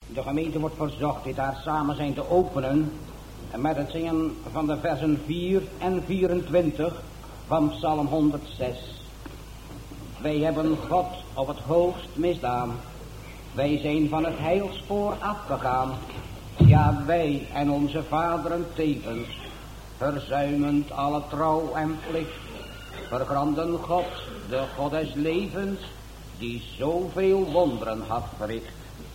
De gemeente wordt verzocht dit haar samen zijn te openen met het zingen van de versen 4 en 24 van Psalm 106. Wij hebben God op het hoogst misdaan. Wij zijn van het heilspoor afgegaan. Ja, wij en onze vaderen tevens, verzuimend alle trouw en plicht, vergranden God, de God des levens, die zoveel wonderen had verricht.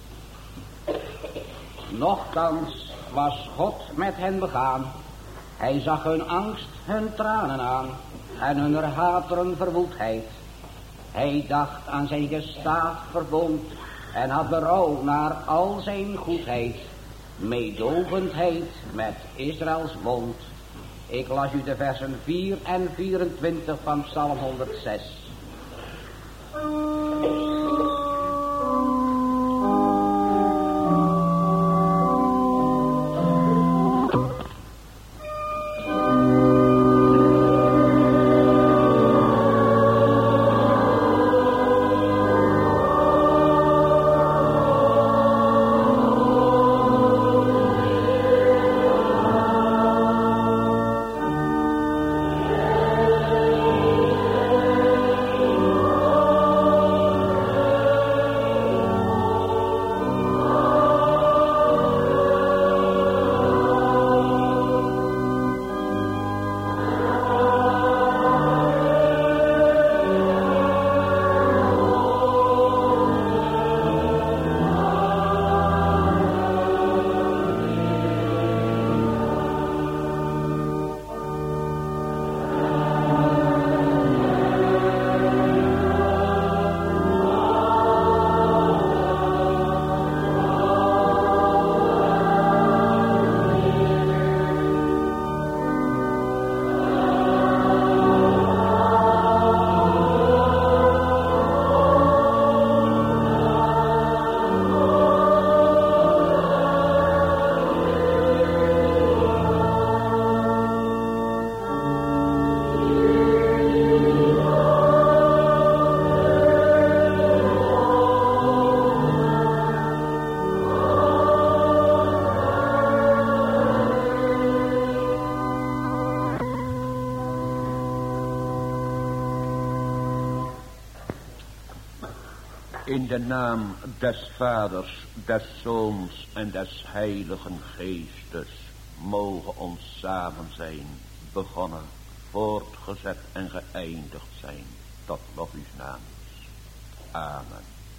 Nochtans was God met hen begaan. Hij zag hun angst, hun tranen aan en hun hateren verwoedheid. Hij dacht aan zijn gestaag verbond en had berouw naar al zijn goedheid. Meedovendheid met Israëls bond. Ik las u de versen 4 en 24 van Psalm 106. In de naam des Vaders, des Zoons en des Heiligen Geestes mogen ons samen zijn, begonnen, voortgezet en geëindigd zijn, tot lof uws naams. Amen.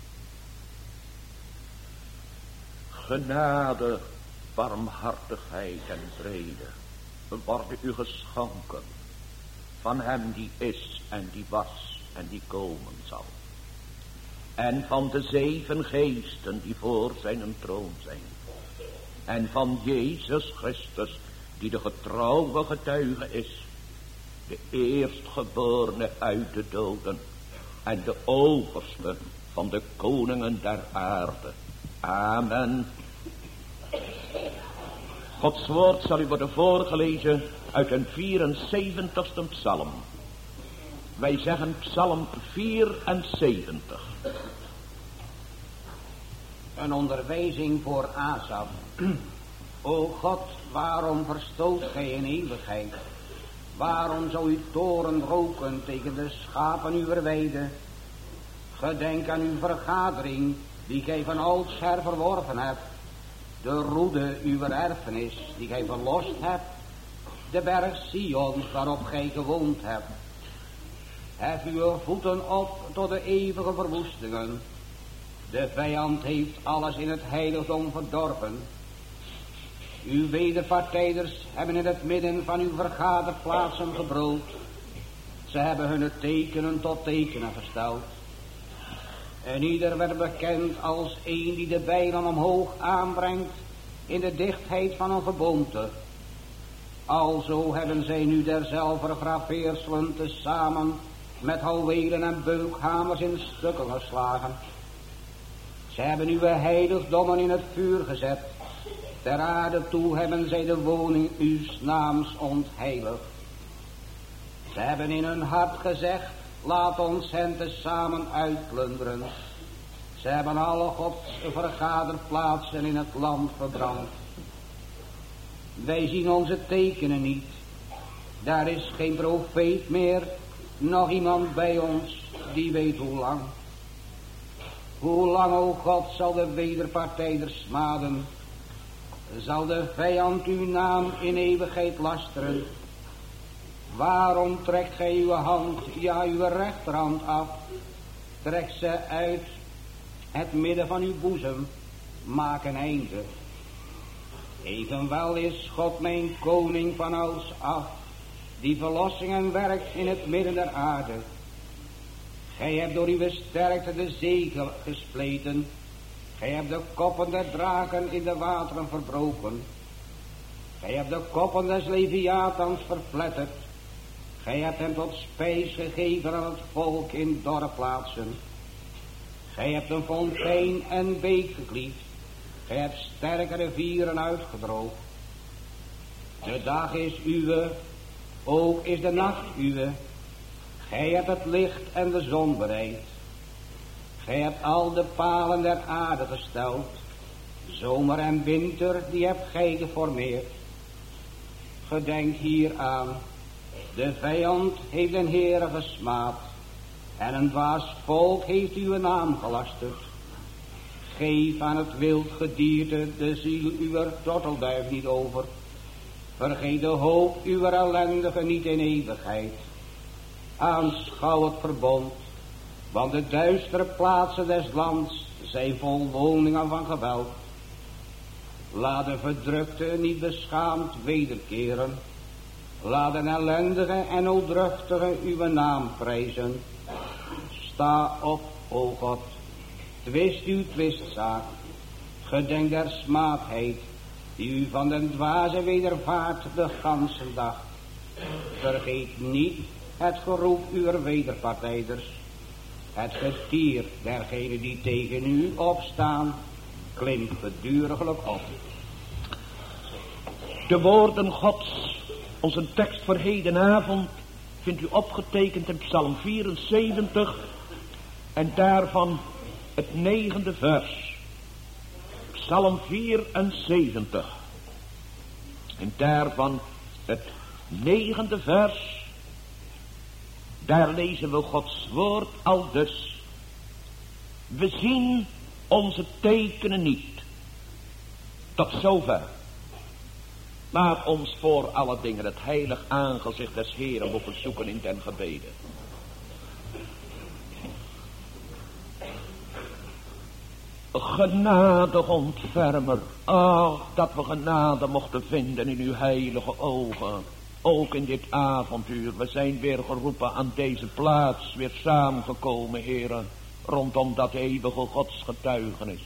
Genade, barmhartigheid en vrede worden u geschonken van hem die is en die was en die komen zal. En van de 7 geesten die voor zijn troon zijn. En van Jezus Christus die de getrouwe getuige is. De eerstgeborene uit de doden. En de overste van de koningen der aarde. Amen. Gods woord zal u worden voorgelezen uit een 74ste psalm. Wij zeggen psalm 74. Een onderwijzing voor Asaf. O God, waarom verstoot gij in eeuwigheid? Waarom zou uw toren roken tegen de schapen uwer weide? Gedenk aan uw vergadering, die gij van oudsher verworven hebt. De roede uw erfenis, die gij verlost hebt. De berg Sion, waarop gij gewoond hebt. Hef uw voeten op tot de eeuwige verwoestingen. De vijand heeft alles in het heiligdom verdorven. Uw wederpartijders hebben in het midden van uw vergaderplaatsen gebrood. Ze hebben hun tekenen tot tekenen gesteld. En ieder werd bekend als een die de bijlen omhoog aanbrengt in de dichtheid van een geboomte. Alzo hebben zij nu derzelfde graveerselen tezamen met houwelen en beukhamers in stukken geslagen. Ze hebben uw heiligdommen in het vuur gezet. Ter aarde toe hebben zij de woning uws naams ontheiligd. Ze hebben in hun hart gezegd, laat ons hen tezamen uitplunderen. Ze hebben alle Gods vergaderplaatsen in het land verbrand. Wij zien onze tekenen niet. Daar is geen profeet meer, nog iemand bij ons die weet hoe lang. Hoe lang, o God, zal de wederpartijder smaden? Zal de vijand uw naam in eeuwigheid lasteren? Waarom trekt gij uw hand, ja uw rechterhand af? Trek ze uit het midden van uw boezem, maak een einde. Evenwel is God mijn koning van ouds af, die verlossingen werkt in het midden der aarde. Gij hebt door uw sterkte de zee gespleten. Gij hebt de koppen der draken in de wateren verbroken. Gij hebt de koppen des Leviathans verpletterd. Gij hebt hem tot spijs gegeven aan het volk in dorre plaatsen. Gij hebt een fontein en beek gekliefd. Gij hebt sterke rivieren uitgedroogd. De dag is uwe, ook is de nacht uwe. Gij hebt het licht en de zon bereid. Gij hebt al de palen der aarde gesteld. Zomer en winter, die hebt gij geformeerd. Gedenk hier aan. De vijand heeft den Heere gesmaad. En een dwaas volk heeft uw naam gelasterd. Geef aan het wild gedierte de ziel uwer tortelduif niet over. Vergeet de hoop uwer ellendigen niet in eeuwigheid. Aanschouw het verbond, want de duistere plaatsen des lands zijn vol woningen van geweld. Laat de verdrukte niet beschaamd wederkeren. Laat een ellendige en nooddruftige uw naam prijzen. Sta op, o God, twist uw twistzaak. Gedenk der smaadheid, die u van den dwaze wedervaart de ganse dag. Vergeet niet het geroep uwer wederpartijders. Het getier dergenen die tegen u opstaan, klimt geduriglijk op. De woorden Gods, onze tekst voor hedenavond, vindt u opgetekend in Psalm 74 en daarvan het 9e vers. Psalm 74 en daarvan het 9e vers. Daar lezen we Gods woord aldus. We zien onze tekenen niet. Tot zover. Laat ons voor alle dingen het heilig aangezicht des Heeren mogen zoeken in den gebeden. Genadig ontfermer, ach, dat we genade mochten vinden in uw heilige ogen. Ook in dit avonduur, we zijn weer geroepen aan deze plaats, weer samengekomen, heren, rondom dat eeuwige Gods getuigenis.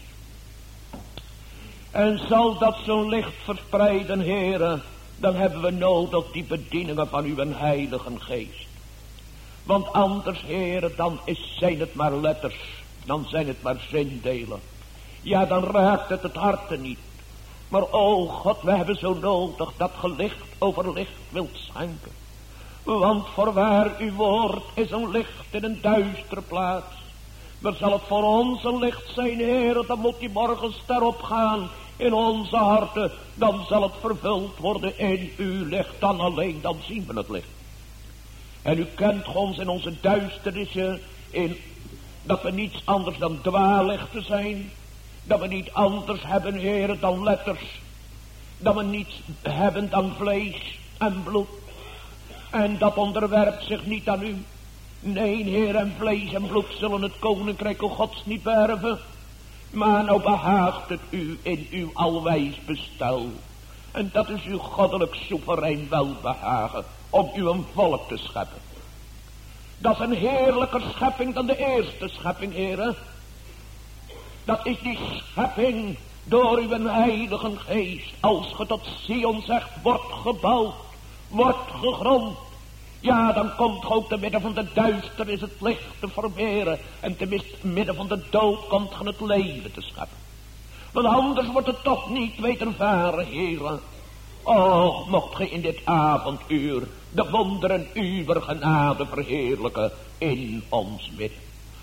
En zal dat zo'n licht verspreiden, heren, dan hebben we nodig die bedieningen van uw heilige geest. Want anders, heren, dan zijn het maar letters, dan zijn het maar zindelen. Ja, dan raakt het harte niet. Maar o God, we hebben zo nodig dat ge licht over licht wilt schenken. Want voorwaar uw woord is een licht in een duistere plaats. Maar zal het voor ons een licht zijn, Heer, dan moet die morgenster opgaan in onze harten. Dan zal het vervuld worden in uw licht, dan alleen, dan zien we het licht. En u kent ons in onze duisternissen, in dat we niets anders dan dwaallichten zijn. Dat we niet anders hebben, Heer, dan letters. Dat we niets hebben dan vlees en bloed. En dat onderwerpt zich niet aan u. Nee, Heer, en vlees en bloed zullen het koninkrijk Gods niet beërven. Maar nou behaagt het u in uw alwijs bestel. En dat is uw goddelijk soeverein welbehagen om u een volk te scheppen. Dat is een heerlijker schepping dan de eerste schepping, Heer. Dat is die schepping door uw heilige geest. Als ge tot Sion zegt, wordt gebouwd, wordt gegrond. Ja, dan komt ge ook te midden van de duisternis het licht te verweren. En te midden van de dood komt ge het leven te scheppen. Want anders wordt het toch niet wedervaren, heren. Och, mocht ge in dit avonduur de wonderen uwer genade verheerlijken in ons midden.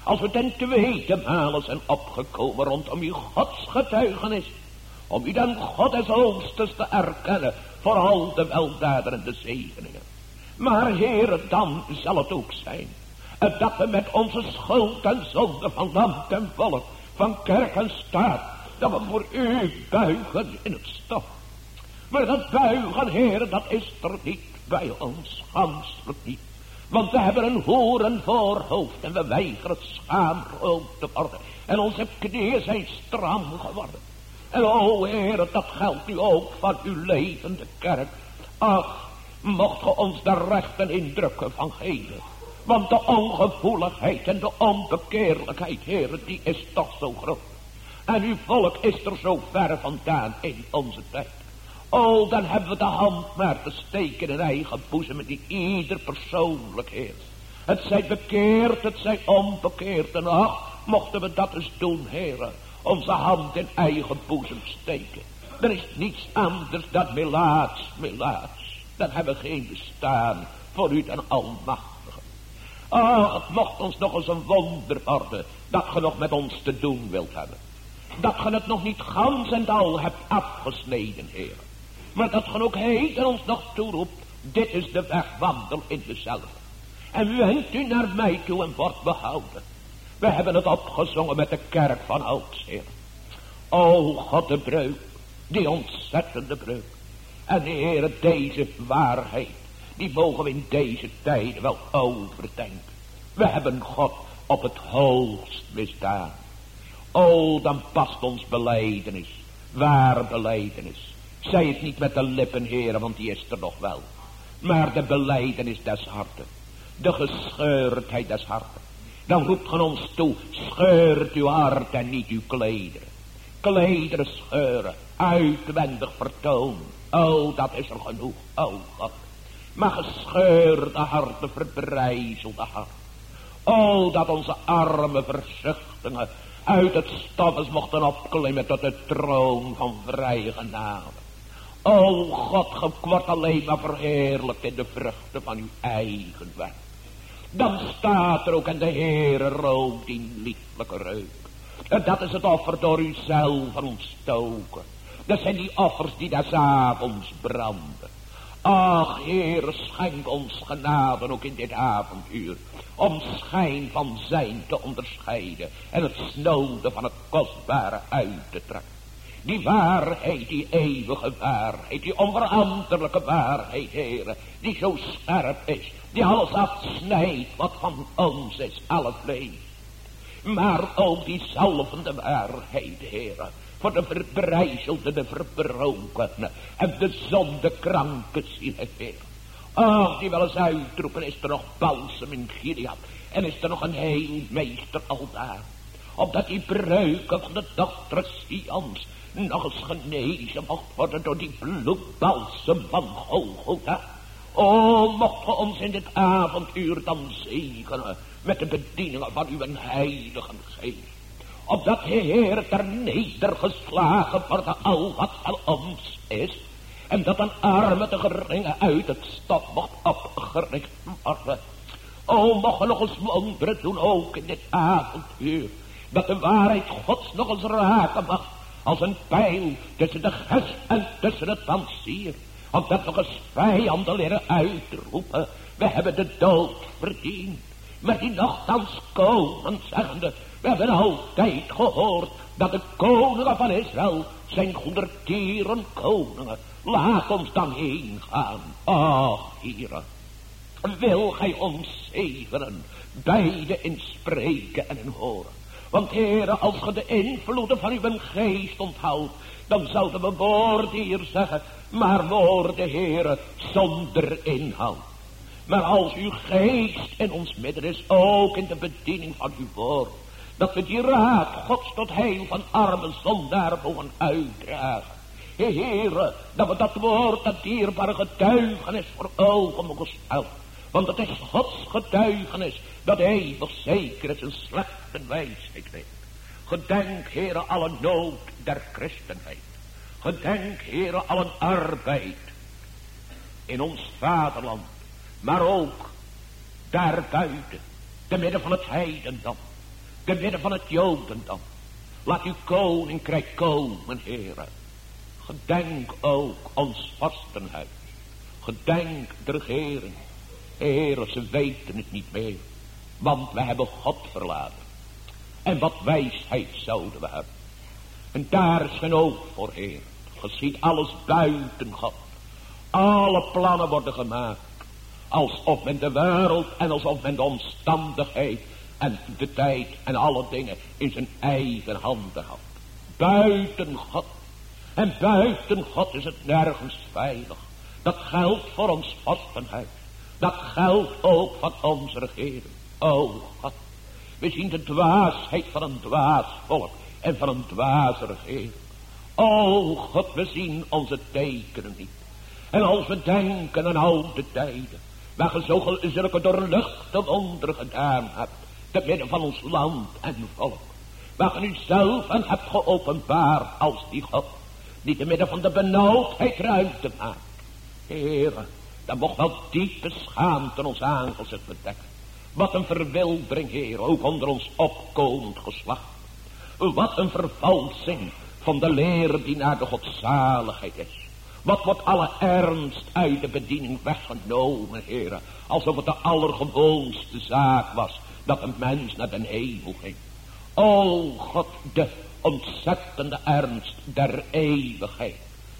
Als we ten tweede malen zijn opgekomen rondom uw godsgetuigenis. Om u dan God des Oosters te erkennen voor al de weldaden en de zegeningen. Maar Heere, dan zal het ook zijn dat we met onze schuld en zonde van land en volk, van kerk en staat, dat we voor u buigen in het stof. Maar dat buigen, Heere, dat is er niet bij ons, ganselijk niet. Want we hebben een horen voorhoofd en we weigeren het schaamrood te worden. En onze knieën zijn stram geworden. En o Heere, dat geldt nu ook van uw levende kerk. Ach, mocht ge ons daar rechten indrukken van geven. Want de ongevoeligheid en de onbekeerlijkheid, Heere, die is toch zo groot. En uw volk is er zo ver vandaan in onze tijd. Oh, dan hebben we de hand maar te steken in eigen boezem die ieder persoonlijk heerst. Het zij bekeerd, het zij onbekeerd. En ach, mochten we dat eens doen, Heere. Onze hand in eigen boezem steken. Er is niets anders dan melaats. Dan hebben we geen bestaan voor u dan Almachtige. Oh, het mocht ons nog eens een wonder worden dat ge nog met ons te doen wilt hebben. Dat ge het nog niet gans en al hebt afgesneden, Heer. Maar dat ge ook heden ons nog toeroept, dit is de weg, wandel in dezelfde. En wendt u naar mij toe en wordt behouden. We hebben het opgezongen met de kerk van ouds, Heer. O God, de breuk, die ontzettende breuk. En Heer, deze waarheid, die mogen we in deze tijden wel overdenken. We hebben God op het hoogst misdaan. O, dan past ons belijdenis, waar belijdenis. Zij het niet met de lippen, Heer, want die is er nog wel. Maar de belijdenis des harten, de gescheurdheid des harten. Dan roept ge ons toe, scheurt uw hart en niet uw klederen. Klederen scheuren, uitwendig vertoon. O, dat is er genoeg, o God. Maar gescheurde harten, verbrijzelde hart. O, dat onze arme verzuchtingen uit het stof eens mochten opklimmen tot de troon van vrije genade. O God, ge wordt alleen maar verheerlijkt in de vruchten van uw eigen werk. Dan staat er ook en de Heere rookt die lieflijke reuk. En dat is het offer door u zelf ontstoken. Dat zijn die offers die des avonds branden. Ach, Heere, schenk ons genade ook in dit avonduur. Om schijn van zijn te onderscheiden. En het snode van het kostbare uit te trekken. Die waarheid, die eeuwige waarheid, die onveranderlijke waarheid, Heere. Die zo scherp is. Die alles afsnijdt wat van ons is, alle vlees. Maar ook die zalvende waarheid, Heere. Voor de verbrijzelde, de verbrokene en de zondekranke zielen, Heer. Ach, die wel eens uitroepen, is er nog balsem in Gilead. En is er nog een heelmeester al daar. Opdat die breuken van de dochter Sions nog eens genezen mocht worden door die bloedbalsem van Golgotha. O, mocht ge ons in dit avonduur dan zegenen met de bedieningen van uw heilige geest. Opdat de Heer ter nedergeslagen worden al wat van ons is. En dat een arme de geringe uit het stof mocht opgericht worden. O, mogen nog eens wonderen doen ook in dit avonduur. Dat de waarheid Gods nog eens raken mag. Als een pijl tussen de gesp en tussen het pansier. Opdat nog eens vijanden leren uitroepen. We hebben de dood verdiend. Maar die nogthans komen zeggende. We hebben altijd gehoord dat de koningen van Israël zijn goedertieren koningen. Laat ons dan heen gaan. Ach, Heere, wil gij ons zegenen, beide in spreken en in horen. Want Heere, als ge de invloeden van uw geest onthoudt, dan zouden we woorden hier zeggen, maar woorden, Heere, zonder inhoud. Maar als uw geest in ons midden is, ook in de bediening van uw woord, dat we die raad Gods tot heil van arme zondaren mogen uitdragen. Heere, dat we dat woord, dat dierbare getuigenis voor ogen mogen stellen. Want het is Gods getuigenis dat eeuwig zeker is en slechte wijsheid weet. Gedenk, Heere, alle nood der christenheid. Gedenk, Heere, alle arbeid in ons vaderland. Maar ook daarbuiten, te midden van het heidendom. te midden van het Jodendom. Laat uw koninkrijk komen, Heere. Gedenk ook ons vorstenhuis. Gedenk de regering. Heere, ze weten het niet meer. Want we hebben God verlaten. En wat wijsheid zouden we hebben. En daar is geen oog voor, Heer. Je ziet alles buiten God. Alle plannen worden gemaakt. Alsof men de wereld en alsof men de omstandigheid en de tijd en alle dingen in zijn eigen handen had. Buiten God. En buiten God is het nergens veilig. Dat geldt voor ons vorstenhuis. Dat geldt ook van onze regering. O God. We zien de dwaasheid van een dwaas volk en van een dwaze regering. O God, we zien onze tekenen niet. En als we denken aan oude tijden, waar je zulke doorluchte wonderen gedaan hebt, te midden van ons land en volk, waar je u zelf aan hebt geopenbaard als die God, die te midden van de benauwdheid ruimte maakt. Heere, dan mocht wel diepe schaamte ons aangezicht bedekken. Wat een verwildering, Heer, ook onder ons opkomend geslacht. Wat een vervalsing van de leer die naar de godzaligheid is. Wat wordt alle ernst uit de bediening weggenomen, Heer, alsof het de allergewoonste zaak was dat een mens naar de hemel ging. O God, de ontzettende ernst der eeuwigheid.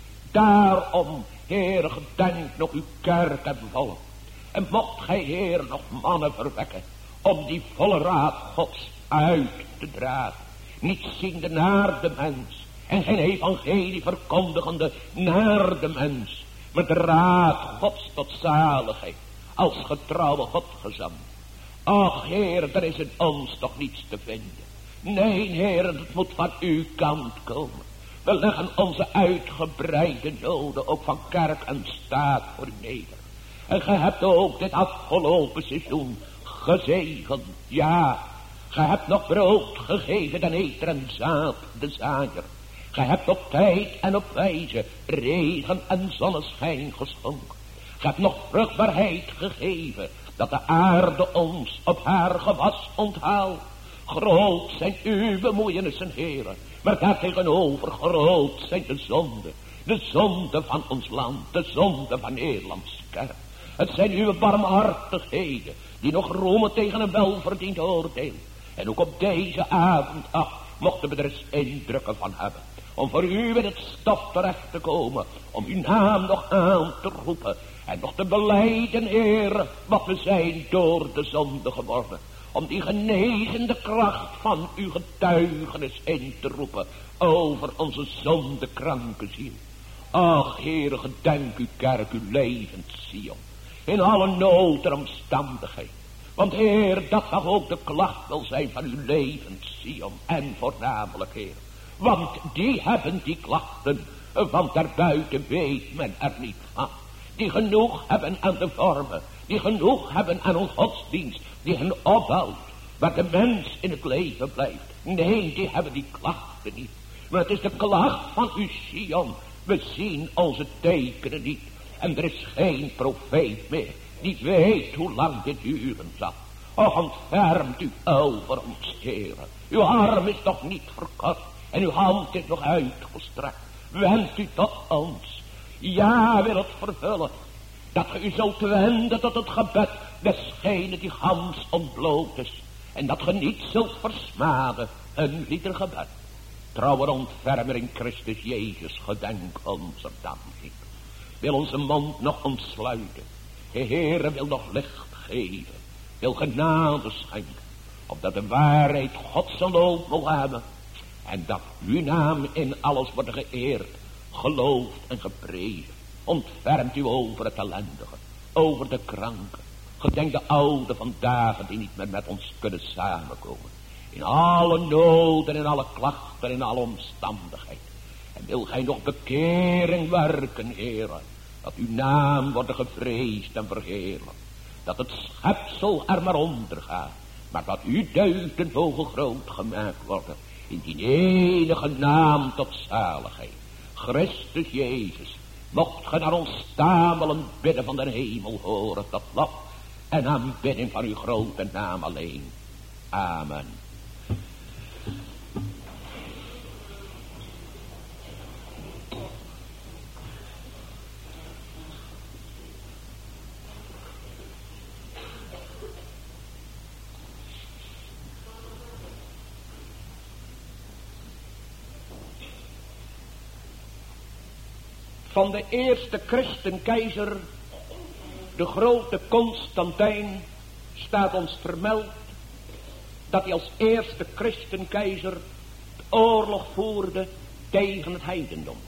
Daarom, Heer, gedenk nog uw kerk en volk. En mocht gij, Heer, nog mannen verwekken om die volle raad Gods uit te dragen. Niet ziende naar de mens en geen evangelie verkondigende naar de mens. Maar de raad Gods tot zaligheid als getrouwe Godgezant. Ach, Heer, er is in ons toch niets te vinden. Nee, Heer, het moet van uw kant komen. We leggen onze uitgebreide noden ook van kerk en staat voor u neder. En gij hebt ook dit afgelopen seizoen gezegend. Ja, gij hebt nog brood gegeven, den eter en zaad, de zaaier. Gij hebt op tijd en op wijze regen en zonneschijn geschonken. Gij hebt nog vruchtbaarheid gegeven, dat de aarde ons op haar gewas onthaalt. Groot zijn uw bemoeienissen, Heere, maar daartegenover groot zijn de zonden. De zonde van ons land, de zonde van Nederlands kerk. Het zijn uw barmhartigheden die nog roemen tegen een welverdiend oordeel. En ook op deze avond, mochten we er eens indrukken van hebben. Om voor u in het stof terecht te komen. Om uw naam nog aan te roepen. En nog te belijden, Heer, wat we zijn door de zonde geworden. Om die genezende kracht van uw getuigenis in te roepen. Over onze zondekranke ziel. Ach, Heer, gedenk uw kerk, uw levend Sion. In alle nood en omstandigheid. Want Heer, dat mag ook de klacht wel zijn van uw levend Sion. En voornamelijk, Heer. Want die hebben die klachten. Want daarbuiten weet men er niet van. Die genoeg hebben aan de vormen. Die genoeg hebben aan een godsdienst. Die hen opbouwt. Waar de mens in het leven blijft. Nee, die hebben die klachten niet. Maar het is de klacht van uw Sion. We zien onze tekenen niet. En er is geen profeet meer die weet hoe lang dit duren zal. Och, ontfermt u over ons, Heere. Uw arm is nog niet verkort en uw hand is nog uitgestrekt. Wendt u tot ons. Ja, wil het vervullen. Dat ge u zult wenden tot het gebed desgene die gans ontbloot is. En dat ge niet zult versmaden een lieder gebed. Trouwer ontfermer in Christus Jezus, gedenk onze danking. Wil onze mond nog ontsluiten. De Heere wil nog licht geven. Wil genade schenken. Opdat de waarheid God zijn loop mogen hebben. En dat uw naam in alles wordt geëerd. Geloofd en geprezen. Ontfermt u over het ellendige. Over de kranken. Gedenk de oude van dagen die niet meer met ons kunnen samenkomen. In alle noden, in alle klachten, in alle omstandigheden. En wil gij nog bekering werken, Heere. Dat uw naam wordt gevreesd en verheerlijk. Dat het schepsel er maar onder gaat. Maar dat uw deugden mogen groot gemaakt worden. In die enige naam tot zaligheid. Christus Jezus. Mocht ge naar ons stamelen bidden van de hemel horen. Tot lof en aanbidding van uw grote naam alleen. Amen. van de eerste christenkeizer, de grote Constantijn, staat ons vermeld dat hij als eerste christenkeizer de oorlog voerde tegen het heidendom.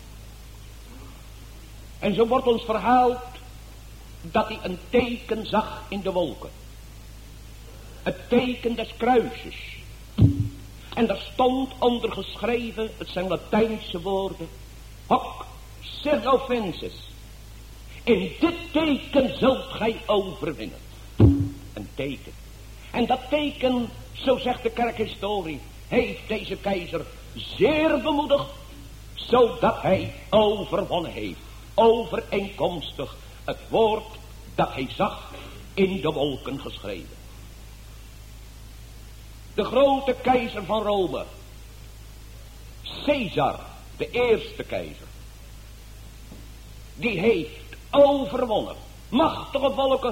En zo wordt ons verhaald dat hij een teken zag in de wolken. Het teken des kruises. En daar stond onder geschreven, het zijn Latijnse woorden, hoc sit offensis. In dit teken zult gij overwinnen. Een teken. En dat teken, zo zegt de kerkhistorie, heeft deze keizer zeer bemoedigd, zodat hij overwonnen heeft. Overeenkomstig het woord dat hij zag in de wolken geschreven. De grote keizer van Rome, Caesar, de eerste keizer, die heeft overwonnen machtige volken.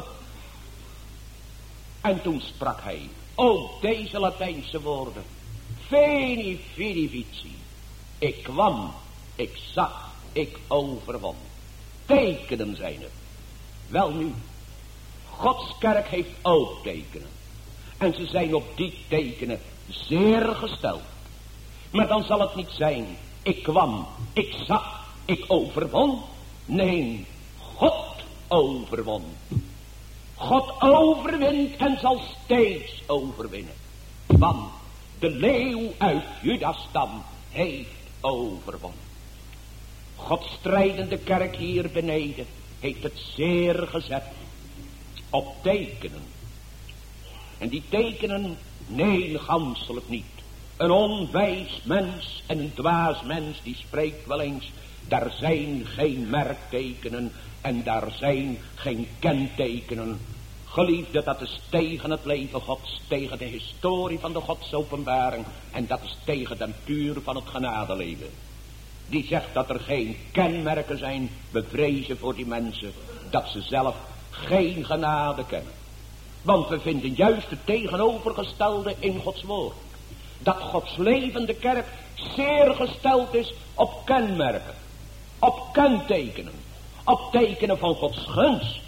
En toen sprak hij ook deze Latijnse woorden: Veni vidi vici. Ik kwam, ik zag, ik overwon. Tekenen zijn er. Wel nu, Gods kerk heeft ook tekenen. En ze zijn op die tekenen zeer gesteld. Maar dan zal het niet zijn, ik kwam, ik zag, ik overwon. Nee, God overwon. God overwint en zal steeds overwinnen. Want de leeuw uit Judas stam heeft overwonnen. Gods strijdende kerk hier beneden heeft het zeer gezet op tekenen. En die tekenen, nee, ganselijk niet. Een onwijs mens en een dwaas mens, die spreekt wel eens, daar zijn geen merktekenen en daar zijn geen kentekenen. Geliefde, dat is tegen het leven Gods, tegen de historie van de Godsopenbaring, en dat is tegen de natuur van het genadeleven. Die zegt dat er geen kenmerken zijn, we vrezen voor die mensen dat ze zelf geen genade kennen. Want we vinden juist het tegenovergestelde in Gods woord. Dat Gods levende kerk zeer gesteld is op kenmerken, op kentekenen, op tekenen van Gods gunst.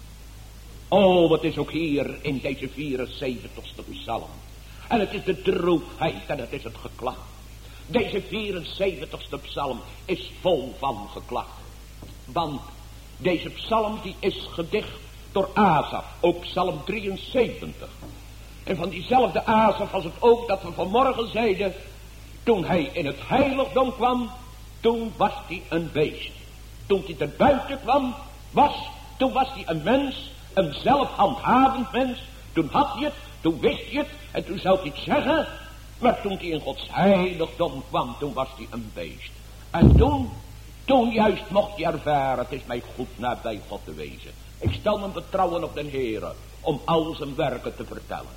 Oh, het is ook hier in deze 74ste psalm. En het is de droefheid en het is het geklag. Deze 74ste psalm is vol van geklag. Want deze psalm die is gedicht door Asaf, ook psalm 73. En van diezelfde Asaf was het ook dat we vanmorgen zeiden, toen hij in het heiligdom kwam, toen was hij een beest. Toen hij er buiten kwam, toen was hij een mens, een zelfhandhavend mens. Toen had hij het, toen wist hij het en toen zou hij het zeggen. Maar toen hij in Gods heiligdom kwam, toen was hij een beest. En toen juist mocht hij ervaren, het is mij goed nabij God te wezen. Ik stel mijn betrouwen op den Heere om al zijn werken te vertellen.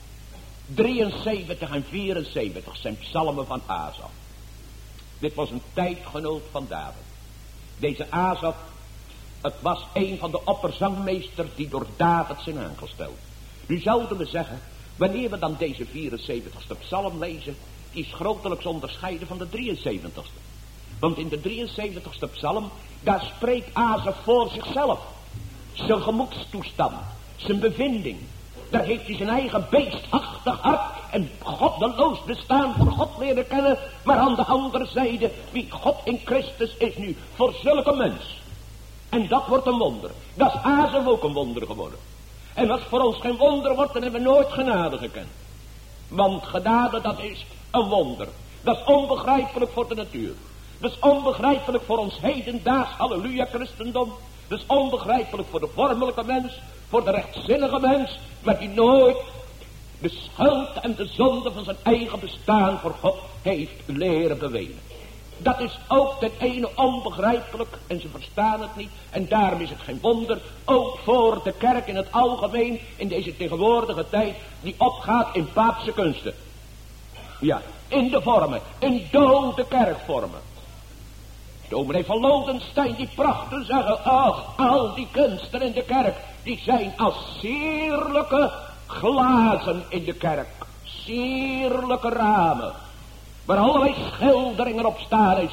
73 en 74 zijn psalmen van Asaf. Dit was een tijdgenoot van David. Deze Asaf, het was een van de opperzangmeesters die door David zijn aangesteld. Nu zouden we zeggen, wanneer we dan deze 74ste psalm lezen, die is grotelijks onderscheiden van de 73ste. Want in de 73ste psalm, daar spreekt Asaf voor zichzelf. Zijn gemoedstoestand, zijn bevinding. Daar heeft hij zijn eigen beestachtig hart en goddeloos bestaan voor God leren kennen. Maar aan de andere zijde, wie God in Christus is nu voor zulke mens. En dat wordt een wonder. Dat is Asaf ook een wonder geworden. En als voor ons geen wonder wordt, dan hebben we nooit genade gekend. Want genade, dat is een wonder. Dat is onbegrijpelijk voor de natuur. Dat is onbegrijpelijk voor ons hedendaags, halleluja, christendom. Dat is onbegrijpelijk voor de vormelijke mens, voor de rechtzinnige mens, maar die nooit de schuld en de zonde van zijn eigen bestaan voor God heeft leren bewenen. Dat is ook ten ene onbegrijpelijk en ze verstaan het niet. En daarom is het geen wonder, ook voor de kerk in het algemeen, in deze tegenwoordige tijd, die opgaat in paapse kunsten. Ja, in de vormen, in dode kerkvormen. Dominee van Lodenstein die prachtig zeggen, ach, al die kunsten in de kerk, die zijn als sierlijke glazen in de kerk. Sierlijke ramen. Waar allerlei schilderingen op staan. Hij zegt,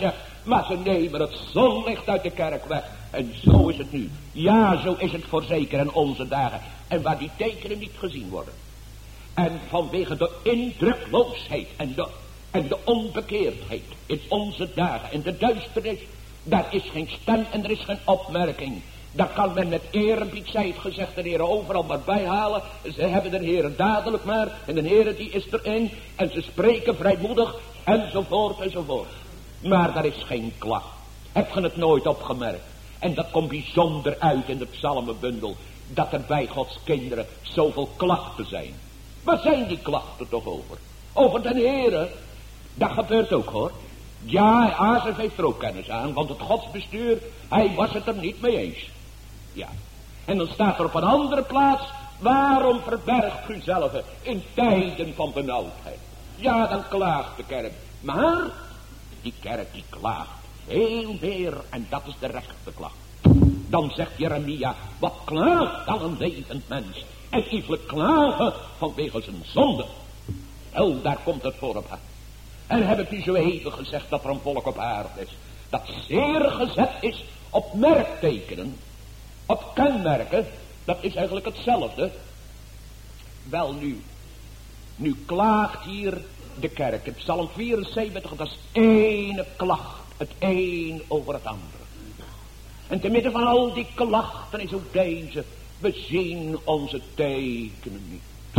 Maar ze nemen het zonlicht uit de kerk weg. En zo is het nu. Ja, zo is het voorzeker in onze dagen. En waar die tekenen niet gezien worden. En vanwege de indrukloosheid en de onbekeerdheid in onze dagen. En de duisternis. Daar is geen stem en er is geen opmerking. Daar kan men met eerbied, zij het gezegd, de Heer overal maar bijhalen. Ze hebben de Heer dadelijk maar. En de Heer die is erin. En ze spreken vrijmoedig. Enzovoort enzovoort. Maar daar is geen klacht. Heb je het nooit opgemerkt? En dat komt bijzonder uit in de psalmenbundel. Dat er bij Gods kinderen zoveel klachten zijn. Waar zijn die klachten toch over? Over de Heer. Dat gebeurt ook hoor. Ja, Asaf heeft er ook kennis aan. Want het godsbestuur, hij was het er niet mee eens. Ja. En dan staat er op een andere plaats. Waarom verbergt u zelf in tijden van benauwdheid? Ja, dan klaagt de kerk. Maar die kerk die klaagt veel meer. En dat is de rechte klacht. Dan zegt Jeremia, wat klaagt dan een levend mens? En iegelijk klagen vanwege zijn zonde. Wel, daar komt het voor op aan. En heb ik u zo even gezegd dat er een volk op aarde is. Dat zeer gezet is op merktekenen. Op kenmerken. Dat is eigenlijk hetzelfde. Wel nu klaagt hier de kerk. In Psalm 74, dat is ene klacht. Het een over het andere. En te midden van al die klachten is ook deze. We zien onze tekenen niet.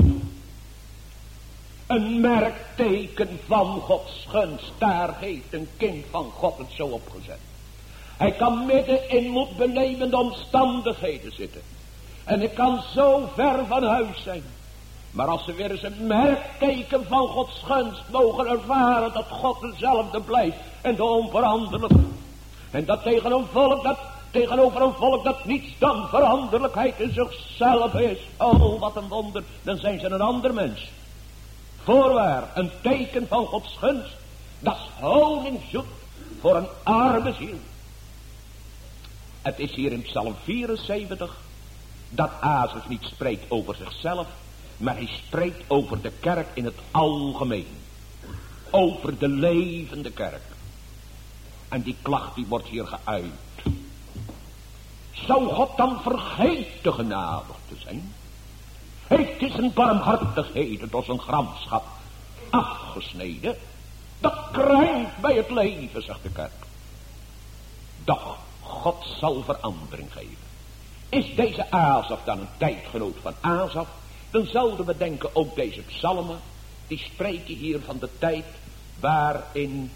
Een merkteken van Gods gunst. Daar heeft een kind van God het zo opgezet. Hij kan midden in moedbenemende omstandigheden zitten. En hij kan zo ver van huis zijn. Maar als ze weer eens een merkteken van Gods gunst mogen ervaren. Dat God dezelfde blijft. En de onveranderlijke. En dat tegenover een volk dat niets dan veranderlijkheid in zichzelf is. Oh, wat een wonder. Dan zijn ze een ander mens. Voorwaar, een teken van Gods gunst. Dat is honingzoet voor een arme ziel. Het is hier in Psalm 74 dat Asaf niet spreekt over zichzelf. Maar hij spreekt over de kerk in het algemeen. Over de levende kerk. En die klacht die wordt hier geuit. Zou God dan vergeten genadig te zijn? Heeft hij zijn barmhartigheden door zijn gramschap afgesneden? Dat kruipt bij het leven, zegt de kerk. Doch God zal verandering geven. Is deze Asaf dan een tijdgenoot van Asaf? Dan zouden we denken ook deze psalmen. Die spreken hier van de tijd waarin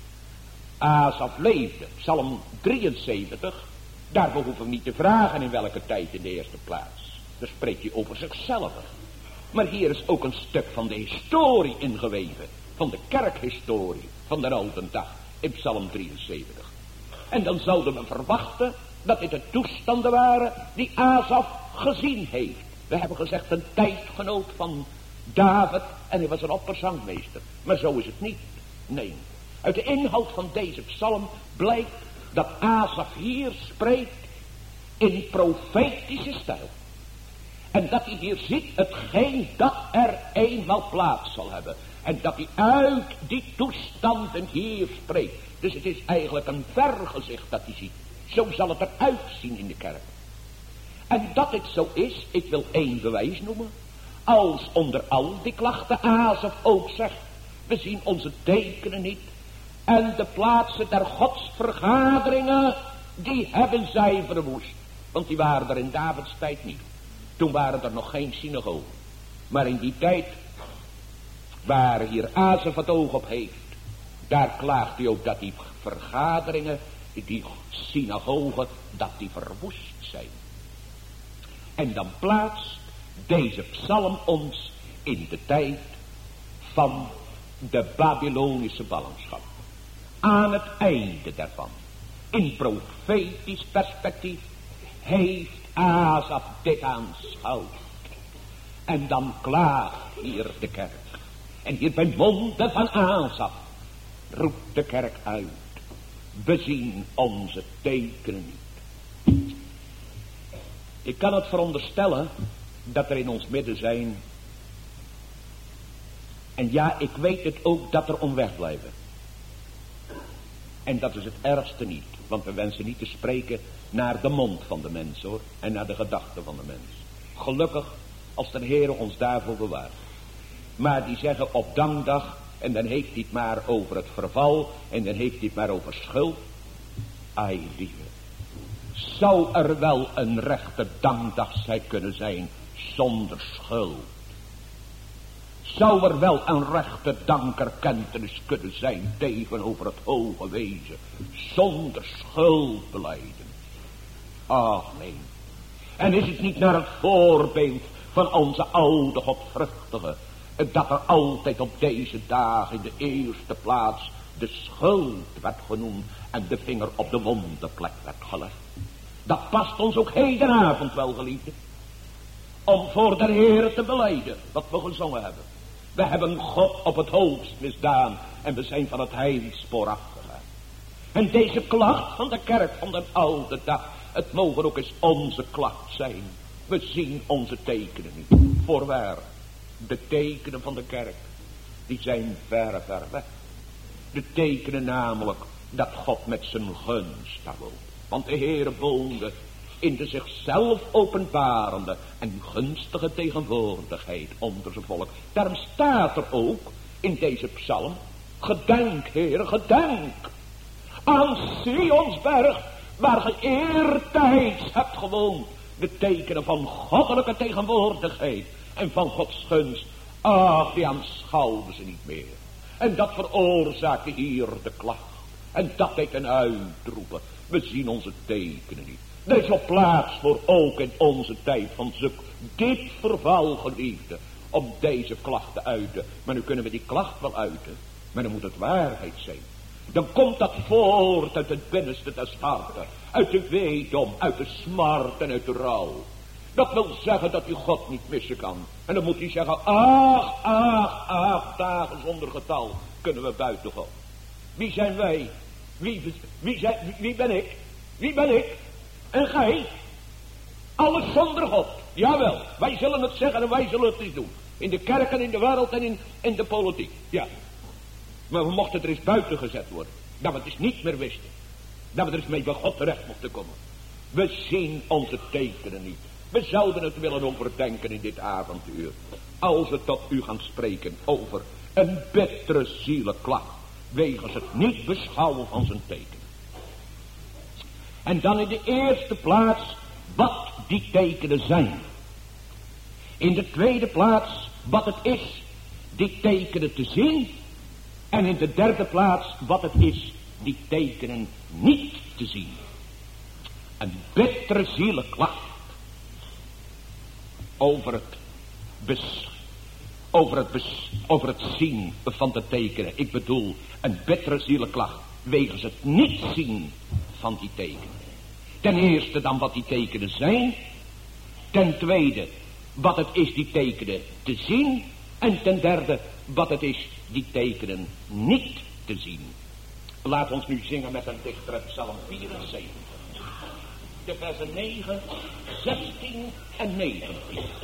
Asaf leefde. Psalm 73. Daarvoor hoeven we niet te vragen in welke tijd in de eerste plaats. Dan spreekt hij over zichzelf. Maar hier is ook een stuk van de historie ingeweven. Van de kerkhistorie van de oude dag. In Psalm 73. En dan zouden we verwachten dat dit de toestanden waren die Asaf gezien heeft. We hebben gezegd een tijdgenoot van David en hij was een opperzangmeester. Maar zo is het niet. Nee. Uit de inhoud van deze psalm blijkt dat Asaf hier spreekt in profetische stijl. En dat hij hier ziet hetgeen dat er eenmaal plaats zal hebben. En dat hij uit die toestanden hier spreekt. Dus het is eigenlijk een vergezicht dat hij ziet. Zo zal het eruit zien in de kerk. En dat het zo is, ik wil één bewijs noemen. Als onder al die klachten Asaf ook zegt, we zien onze tekenen niet. En de plaatsen der godsvergaderingen, die hebben zij verwoest. Want die waren er in Davids tijd niet. Toen waren er nog geen synagogen. Maar in die tijd, waar hier Asaf het oog op heeft, daar klaagt hij ook dat die vergaderingen, die synagogen, dat die verwoest zijn. En dan plaatst deze psalm ons in de tijd van de Babylonische ballingschap. Aan het einde daarvan, in profetisch perspectief, heeft Asaf dit aanschouwd. En dan klaagt hier de kerk. En hier bij monden van Asaf roept de kerk uit. We zien onze tekenen niet. Ik kan het veronderstellen dat er in ons midden zijn. En ja, ik weet het ook dat er om wegblijven. En dat is het ergste niet. Want we wensen niet te spreken naar de mond van de mens hoor. En naar de gedachten van de mens. Gelukkig als de Heer ons daarvoor bewaart. Maar die zeggen op dankdag. En dan heeft hij het maar over het verval. En dan heeft hij het maar over schuld. Ai lieve. Zou er wel een rechte dankdag zijn kunnen zijn zonder schuld? Zou er wel een rechte dankerkentenis kunnen zijn tegenover het hoge wezen zonder schuldbelijden? Ach nee. En is het niet naar het voorbeeld van onze oude godvruchtige dat er altijd op deze dagen in de eerste plaats de schuld werd genoemd en de vinger op de wondeplek werd gelegd? Dat past ons ook hedenavond wel, geliefde, om voor de Heer te belijden wat we gezongen hebben. We hebben God op het hoogst misdaan en we zijn van het heilspoor afgegaan. En deze klacht van de kerk van de oude dag, het mogen ook eens onze klacht zijn. We zien onze tekenen niet. Voorwaar, de tekenen van de kerk, die zijn ver weg. De tekenen namelijk dat God met zijn gunst daar woont. Want de Heer woonde in de zichzelf openbarende en gunstige tegenwoordigheid onder zijn volk. Daarom staat er ook in deze psalm: gedenk, Heer, gedenk aan Sionsberg, waar ge eertijds hebt gewoond. De tekenen van goddelijke tegenwoordigheid en van Gods gunst, ach, die aanschouwden ze niet meer. En dat veroorzaakte hier de klacht. En dat deed een uitroepen: we zien onze tekenen niet. Er is op plaats voor ook in onze tijd van dit verval, geliefde, om deze klacht te uiten. Maar nu kunnen we die klacht wel uiten, maar dan moet het waarheid zijn. Dan komt dat voort uit het binnenste des harten, uit de weedom, uit de smart en uit de rouw. Dat wil zeggen dat u God niet missen kan. En dan moet hij zeggen: ach, dagen zonder getal kunnen we buiten God. Wie zijn wij? Wie ben ik? Wie ben ik? En gij? Alles zonder God. Jawel, wij zullen het zeggen en wij zullen het eens doen. In de kerk en in de wereld en in de politiek. Ja. Maar we mochten er eens buiten gezet worden. Dat we het eens niet meer wisten. Dat we er eens mee bij God terecht mochten komen. We zien onze tekenen niet. We zouden het willen overdenken in dit avontuur. Als we tot u gaan spreken over een bittere zieleklacht. Wegens het niet beschouwen van zijn tekenen. En dan in de eerste plaats wat die tekenen zijn. In de tweede plaats wat het is die tekenen te zien. En in de derde plaats wat het is die tekenen niet te zien. Een bittere zieleklacht over het zien van de tekenen. Ik bedoel een bittere zieleklacht wegens het niet zien van die tekenen. Ten eerste dan wat die tekenen zijn. Ten tweede wat het is die tekenen te zien. En ten derde wat het is die tekenen niet te zien. Laat ons nu zingen met een dichter uit Psalm 74. De versen 9, 16 en 19.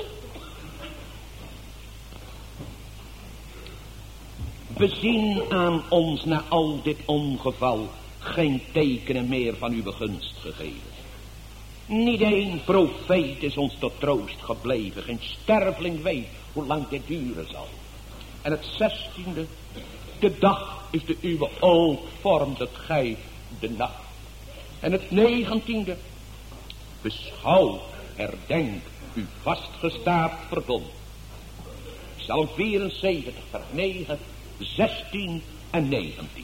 We zien aan ons na al dit ongeval geen tekenen meer van uw gunst gegeven. Niet één profeet is ons tot troost gebleven. Geen sterveling weet hoe lang dit duren zal. En het 16e, de dag is de uwe, ook vormt het gij de nacht. En het 19e, beschouw, herdenk uw vastgestaafd verbond. Psalm 74, vers 9, 16 en 19.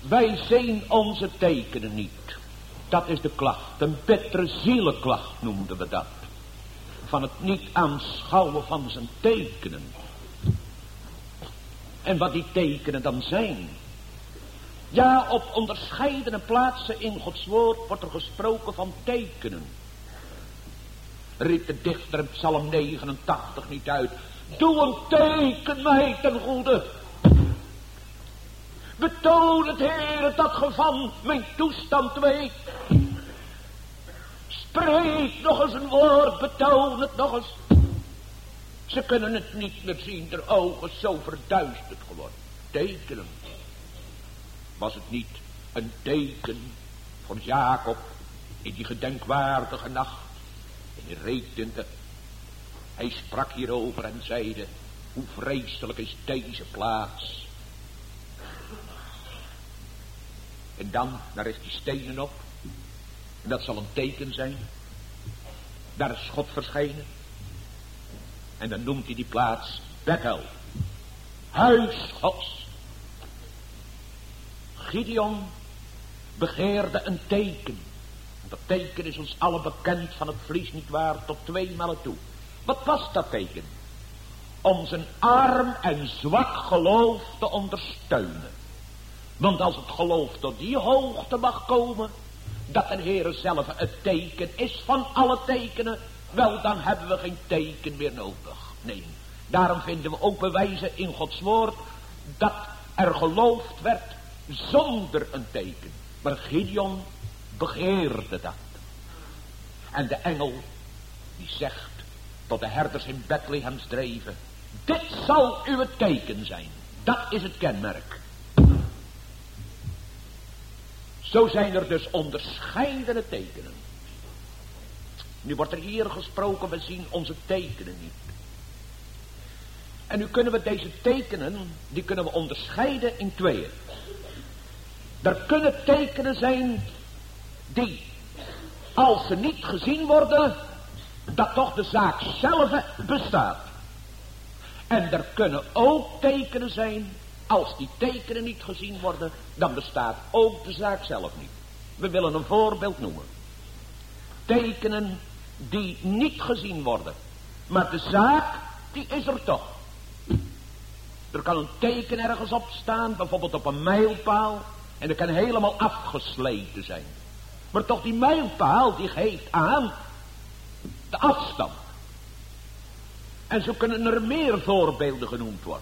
Wij zien onze tekenen niet. Dat is de klacht. Een bittere zielenklacht noemden we dat. Van het niet aanschouwen van zijn tekenen. En wat die tekenen dan zijn. Ja, op onderscheidene plaatsen in Gods woord wordt er gesproken van tekenen. Riep de dichter in Psalm 89 niet uit. Doe een teken mij ten goede. Betoon het, Heere, dat ge van mijn toestand weet. Spreek nog eens een woord, betoon het nog eens. Ze kunnen het niet meer zien, de ogen zo verduisterd geworden. Tekenen. Was het niet een teken voor Jacob in die gedenkwaardige nacht in de reetinte? Hij sprak hierover en zeide, hoe vreselijk is deze plaats. En dan, daar is die stenen op. En dat zal een teken zijn. Daar is God verschenen. En dan noemt hij die plaats Bethel. Huis Gods. Gideon begeerde een teken. Dat teken is ons allen bekend van het vlies niet waar tot 2 malen toe. Wat was dat teken? Om zijn arm en zwak geloof te ondersteunen. Want als het geloof tot die hoogte mag komen, dat de Heere zelf het teken is van alle tekenen, wel dan hebben we geen teken meer nodig. Nee, daarom vinden we ook bewijzen in Gods woord, dat er geloofd werd zonder een teken. Maar Gideon begeerde dat. En de engel, die zegt tot de herders in Bethlehem dreven, dit zal uw teken zijn. Dat is het kenmerk. Zo zijn er dus onderscheidene tekenen. Nu wordt er hier gesproken, we zien onze tekenen niet. En nu kunnen we deze tekenen, die kunnen we onderscheiden in tweeën. Er kunnen tekenen zijn die, als ze niet gezien worden, dat toch de zaak zelf bestaat. En er kunnen ook tekenen zijn, als die tekenen niet gezien worden, dan bestaat ook de zaak zelf niet. We willen een voorbeeld noemen. Tekenen die niet gezien worden, maar de zaak, die is er toch. Er kan een teken ergens op staan, bijvoorbeeld op een mijlpaal, en dat kan helemaal afgesleten zijn. Maar toch die mijlpaal, die geeft aan de afstand. En zo kunnen er meer voorbeelden genoemd worden.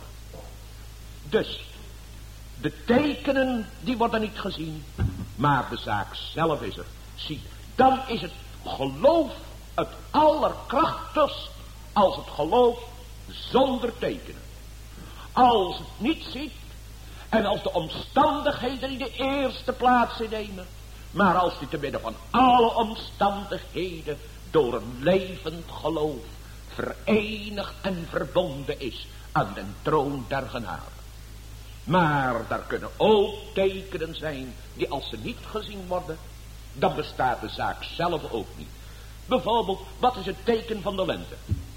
Dus, de tekenen, die worden niet gezien, maar de zaak zelf is er. Zie, dan is het geloof het allerkrachtigst als het geloof zonder tekenen. Als het niet ziet en als de omstandigheden die de eerste plaats innemen, maar als die te midden van alle omstandigheden door een levend geloof verenigd en verbonden is aan den troon der genade. Maar daar kunnen ook tekenen zijn die als ze niet gezien worden, dan bestaat de zaak zelf ook niet. Bijvoorbeeld, wat is het teken van de lente?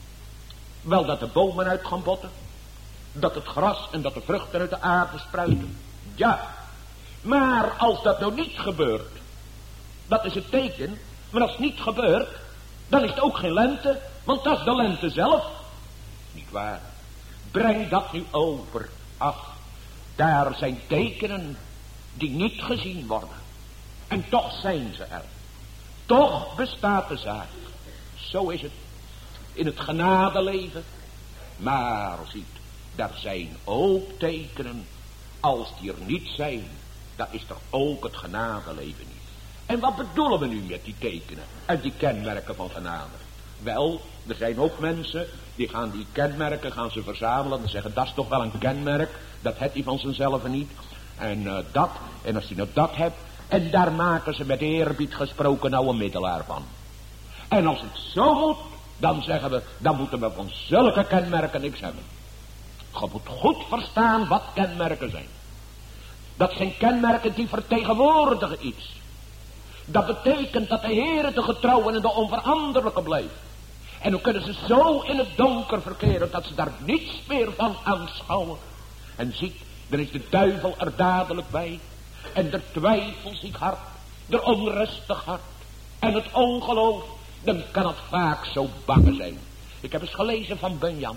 Wel dat de bomen uit gaan botten, dat het gras en dat de vruchten uit de aarde spruiten. Ja, maar als dat nou niet gebeurt, dat is het teken. Maar als het niet gebeurt, dan is het ook geen lente, want dat is de lente zelf. Niet waar? Breng dat nu over. Ach, daar zijn tekenen die niet gezien worden. En toch zijn ze er. Toch bestaat de zaak. Zo is het in het genadeleven. Maar ziet, daar zijn ook tekenen. Als die er niet zijn, dan is er ook het genadeleven niet. En wat bedoelen we nu met die tekenen en die kenmerken van genade? Wel, er zijn ook mensen die gaan die kenmerken gaan ze verzamelen en zeggen, dat is toch wel een kenmerk, dat heeft hij van zichzelf niet. En dat, en als hij nou dat hebt, en daar maken ze met eerbied gesproken nou een middelaar van. En als het zo moet, dan zeggen we, dan moeten we van zulke kenmerken niks hebben. Je moet goed verstaan wat kenmerken zijn. Dat zijn kenmerken die vertegenwoordigen iets. Dat betekent dat de Heere de getrouwen en de onveranderlijke blijft. En dan kunnen ze zo in het donker verkeren dat ze daar niets meer van aanschouwen. En ziet, dan is de duivel er dadelijk bij. En de twijfelziek hart, de onrustig hart en het ongeloof, dan kan het vaak zo bang zijn. Ik heb eens gelezen van Bunyan.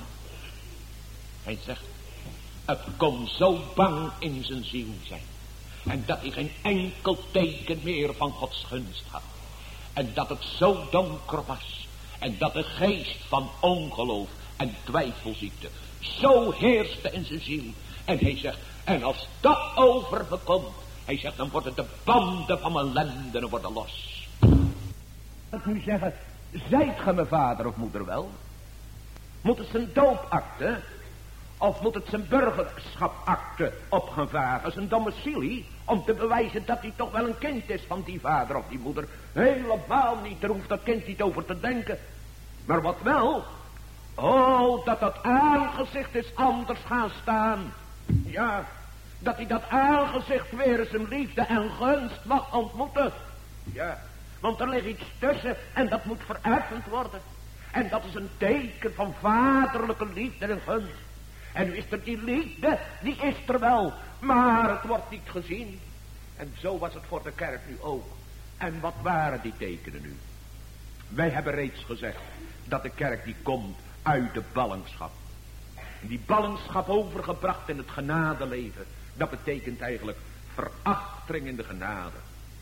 Hij zegt, het kon zo bang in zijn ziel zijn. En dat hij geen enkel teken meer van Gods gunst had. En dat het zo donker was. En dat de geest van ongeloof en twijfelziekte zo heerste in zijn ziel. En hij zegt, en als dat over me komt, hij zegt, dan worden de banden van mijn lenden worden los. Ik nu zeggen, zijt ge mijn vader of moeder wel? Moet het zijn doopakte, of moet het zijn burgerschapakte op gaan vragen, zijn domicilie, om te bewijzen dat hij toch wel een kind is van die vader of die moeder? Helemaal niet, daar hoeft dat kind niet over te denken. Maar wat wel, oh, dat dat aangezicht is anders gaan staan. Ja, dat hij dat aangezicht weer zijn liefde en gunst mag ontmoeten. Ja, want er ligt iets tussen en dat moet vereffend worden. En dat is een teken van vaderlijke liefde en gunst. En nu is er die liefde, die is er wel, maar het wordt niet gezien. En zo was het voor de kerk nu ook. En wat waren die tekenen nu? Wij hebben reeds gezegd dat de kerk die komt uit de ballingschap. En die ballingschap overgebracht in het genadeleven, dat betekent eigenlijk verachting in de genade.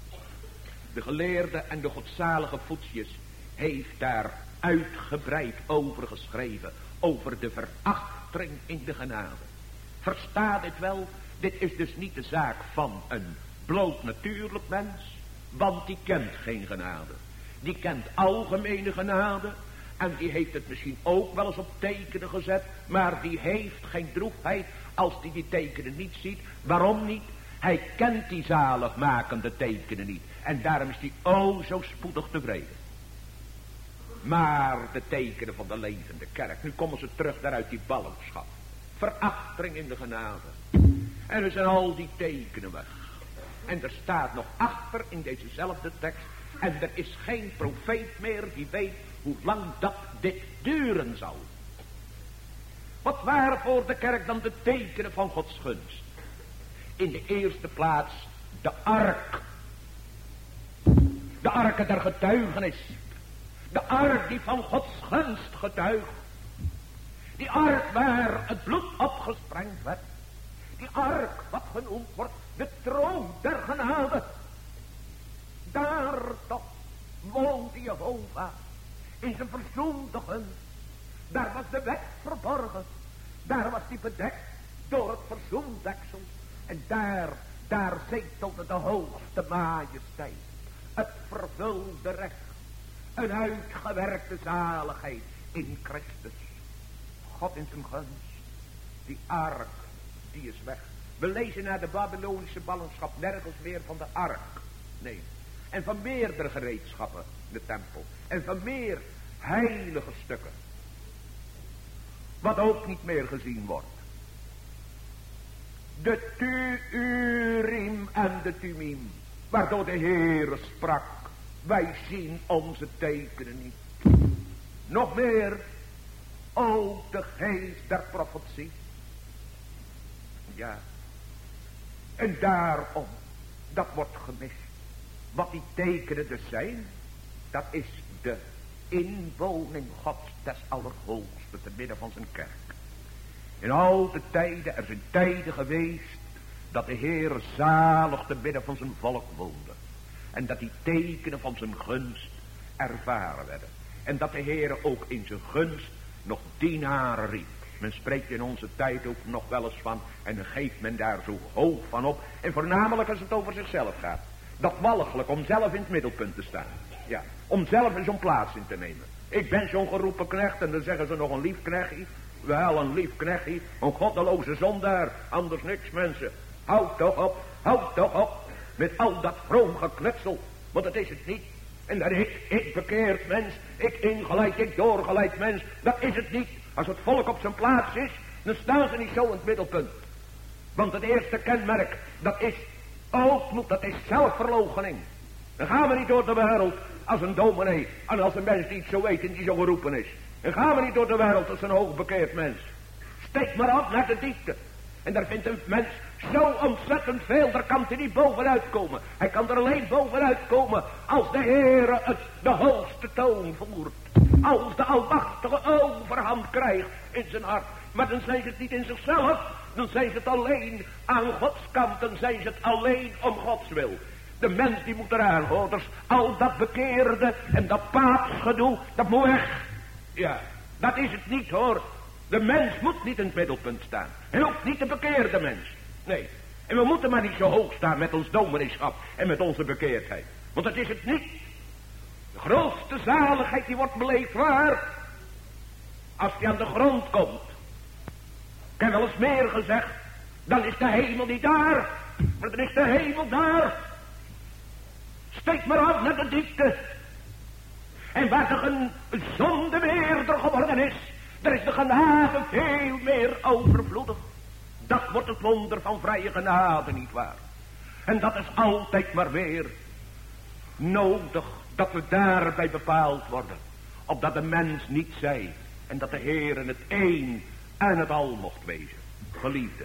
De geleerde en de godzalige Voetius heeft daar uitgebreid over geschreven, over de verachting in de genade. Versta dit wel, dit is dus niet de zaak van een bloot natuurlijk mens, want die kent geen genade. Die kent algemene genade en die heeft het misschien ook wel eens op tekenen gezet, maar die heeft geen droefheid als die tekenen niet ziet. Waarom niet? Hij kent die zaligmakende tekenen niet en daarom is hij zo spoedig tevreden. Maar de tekenen van de levende kerk, nu komen ze terug daaruit die ballingschap. Verachting in de genade. En er zijn al die tekenen weg. En er staat nog achter in dezezelfde tekst, en er is geen profeet meer die weet hoe lang dat dit duren zal. Wat waren voor de kerk dan de tekenen van Gods gunst? In de eerste plaats de ark. De arken der getuigenis. De ark die van Gods gunst getuigt. Die ark waar het bloed opgesprengd werd. Die ark wat genoemd wordt de troon der genade. Daar toch woonde Jehovah in zijn verzoende gunst. Daar was de wet verborgen. Daar was die bedekt door het verzoendeksel. En daar zetelde de hoogste majesteit. Het vervulde recht. Een uitgewerkte zaligheid in Christus. God in zijn gunst. Die ark, die is weg. We lezen naar de Babylonische ballingschap nergens meer van de ark. Nee. En van meerdere gereedschappen, de tempel. En van meer heilige stukken. Wat ook niet meer gezien wordt. De Urim en de Tumim. Waardoor de Heere sprak. Wij zien onze tekenen niet. Nog meer. O, de geest der profetie. Ja. En daarom. Dat wordt gemist. Wat die tekenen dus zijn. Dat is de inwoning Gods des Allerhoogste te midden van zijn kerk. In al de tijden, er zijn tijden geweest dat de Heer zalig te midden van zijn volk woonde. En dat die tekenen van zijn gunst ervaren werden. En dat de Heer ook in zijn gunst nog dienaren riep. Men spreekt in onze tijd ook nog wel eens van, en dan geeft men daar zo hoog van op. En voornamelijk als het over zichzelf gaat. Dat walgelijk om zelf in het middelpunt te staan. Ja, om zelf in zo'n plaats in te nemen. Ik ben zo'n geroepen knecht en dan zeggen ze nog een lief knechtje. Wel een lief knechtje, een goddeloze zondaar, anders niks mensen. Houd toch op, met al dat vroom geknutsel, want dat is het niet. En dat ik verkeerd mens, ik ingeleid, ik doorgeleid mens, dat is het niet. Als het volk op zijn plaats is, dan staan ze niet zo in het middelpunt. Want het eerste kenmerk, dat is ootmoed, dat is zelfverloochening. Dan gaan we niet door de wereld als een dominee en als een mens die het zo weet en die zo geroepen is. Dan gaan we niet door de wereld als een hoogbekeerd mens. Steek maar af naar de diepte. En daar vindt een mens Zo ontzettend veel, daar kan hij niet bovenuit komen. Hij kan er alleen bovenuit komen als de Heere de hoogste toon voert. Als de Almachtige overhand krijgt in zijn hart. Maar dan zijn ze het niet in zichzelf. Dan zijn ze het alleen aan Gods kant. Dan zijn ze het alleen om Gods wil. De mens die moet eraan, hoorders. Al dat bekeerde en dat paapsgedoe, dat moet weg. Ja, dat is het niet, hoor. De mens moet niet in het middelpunt staan. En ook niet de bekeerde mens. Nee. En we moeten maar niet zo hoog staan met ons domineeschap en met onze bekeerdheid. Want dat is het niet. De grootste zaligheid die wordt beleefd waar? Als die aan de grond komt. Ik heb wel eens meer gezegd. Dan is de hemel niet daar. Maar dan is de hemel daar. Steek maar af naar de diepte. En waar er een zonde meerder geworden is. Er is de genade veel meer overvloedig. Dat wordt het wonder van vrije genade, nietwaar? En dat is altijd maar weer nodig dat we daarbij bepaald worden. Opdat de mens niet zij en dat de Heer het een en het al mocht wezen. Geliefde.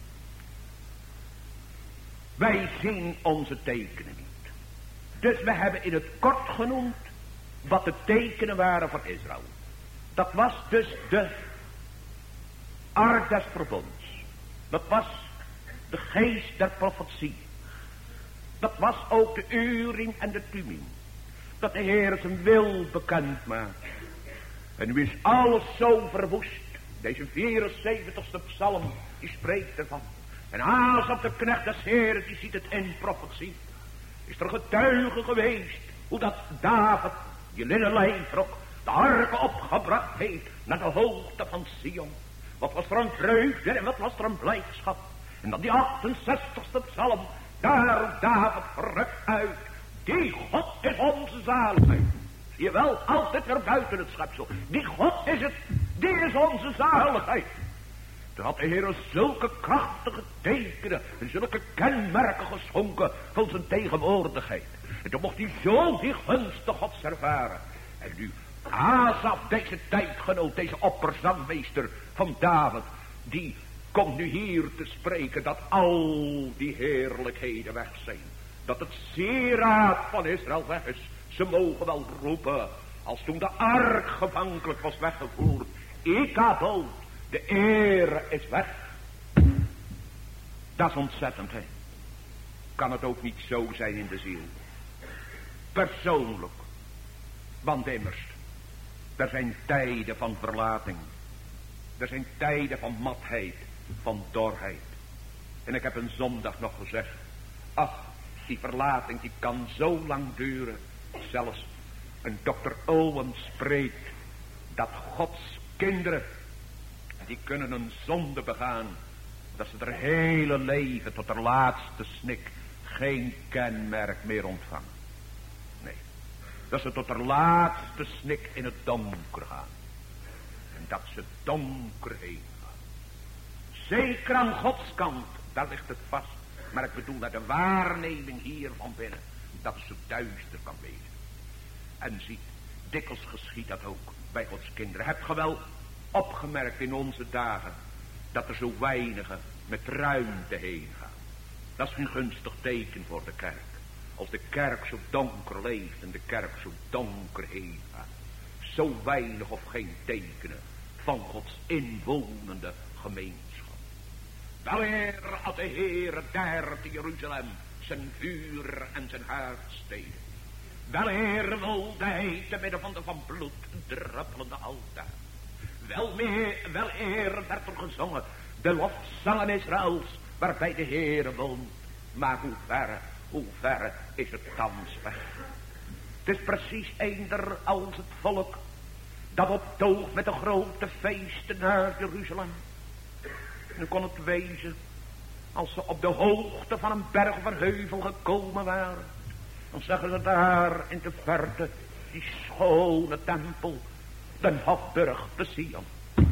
Wij zien onze tekenen niet. Dus we hebben in het kort genoemd wat de tekenen waren van Israël. Dat was dus de ark des verbonds. Dat was de geest der profetie. Dat was ook de Urim en de Thummim. Dat de Heer zijn wil bekend maakt. En nu is alles zo verwoest. Deze 74ste psalm, die spreekt ervan. En Asaf de knecht des Heeren, die ziet het in profetie. Is er getuige geweest hoe dat David, die linnen lijfrok, de arken opgebracht heeft naar de hoogte van Sion. Wat was er een vreugde en wat was er een blijdschap. En dan die 68ste psalm, daar David verrukt uit. Die God is onze zaligheid. Zie je wel, altijd weer buiten het schepsel. Die God is het, die is onze zaligheid. Toen had de Heer zulke krachtige tekenen en zulke kenmerken geschonken van zijn tegenwoordigheid. En toen mocht hij zo die gunste Gods ervaren. En nu Asaf, deze tijdgenoot, deze opperzangmeester van David, die komt nu hier te spreken dat al die heerlijkheden weg zijn. Dat het sieraad van Israël weg is. Ze mogen wel roepen, als toen de ark gevankelijk was weggevoerd. Ikabod, de eer is weg. Dat is ontzettend, hè. Kan het ook niet zo zijn in de ziel? Persoonlijk. Want immers, er zijn tijden van verlating. Er zijn tijden van matheid, van dorheid. En ik heb een zondag nog gezegd, ach, die verlating die kan zo lang duren. Zelfs een dokter Owen spreekt dat Gods kinderen, die kunnen een zonde begaan, dat ze er hele leven tot haar laatste snik geen kenmerk meer ontvangen. Nee, dat ze tot haar laatste snik in het donker gaan. En dat ze donker heen gaan. Zeker aan Gods kant, daar ligt het vast. Maar ik bedoel naar de waarneming hier van binnen, dat het zo duister kan wezen. En ziet, dikwijls geschiedt dat ook bij Gods kinderen. Hebt ge wel opgemerkt in onze dagen dat er zo weinigen met ruimte heen gaan. Dat is een gunstig teken voor de kerk. Als de kerk zo donker leeft en de kerk zo donker heen gaat. Zo weinig of geen tekenen van Gods inwonende gemeenschap. Weleer had de Heer daar te Jeruzalem zijn vuur en zijn haardsteden. Weleer wilde hij te midden van de van bloed druppelende altaar. Weleer werd er gezongen de lofzangen Israëls waarbij de Heer woont. Maar hoe verre is het thans weg. Het is precies eender als het volk dat optoog met de grote feesten naar Jeruzalem. Nu kon het wezen als ze op de hoogte van een berg of een heuvel gekomen waren. Dan zagen ze daar in de verte die schone tempel, de Hofburg te Sion.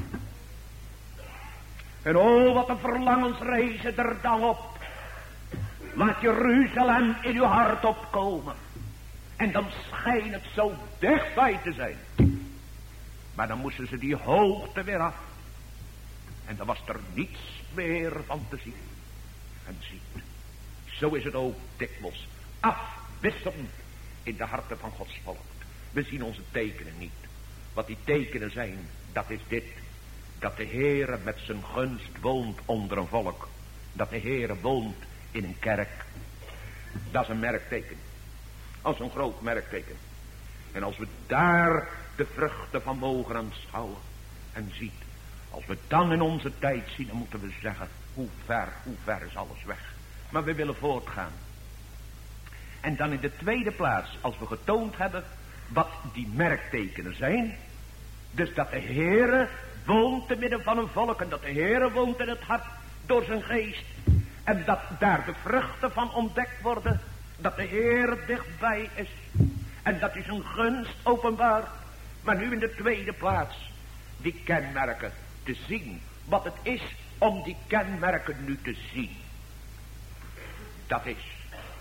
En oh, wat een verlangens reizen er dan op. Laat Jeruzalem in uw hart opkomen. En dan schijnt het zo dichtbij te zijn. Maar dan moesten ze die hoogte weer af. En dan was er niets meer van te zien. En ziet, zo is het ook dikwijls afwisselend in de harten van Gods volk. We zien onze tekenen niet. Wat die tekenen zijn, dat is dit. Dat de Heere met zijn gunst woont onder een volk. Dat de Heere woont in een kerk. Dat is een merkteken. Als een groot merkteken. En als we daar de vruchten van mogen aanschouwen en ziet. Als we dan in onze tijd zien, dan moeten we zeggen, hoe ver is alles weg. Maar we willen voortgaan. En dan in de tweede plaats, als we getoond hebben wat die merktekenen zijn. Dus dat de Heere woont te midden van een volk en dat de Heere woont in het hart door zijn geest. En dat daar de vruchten van ontdekt worden. Dat de Heere dichtbij is. En dat is een gunst openbaar. Maar nu in de tweede plaats, die kenmerken te zien. Wat het is om die kenmerken nu te zien. Dat is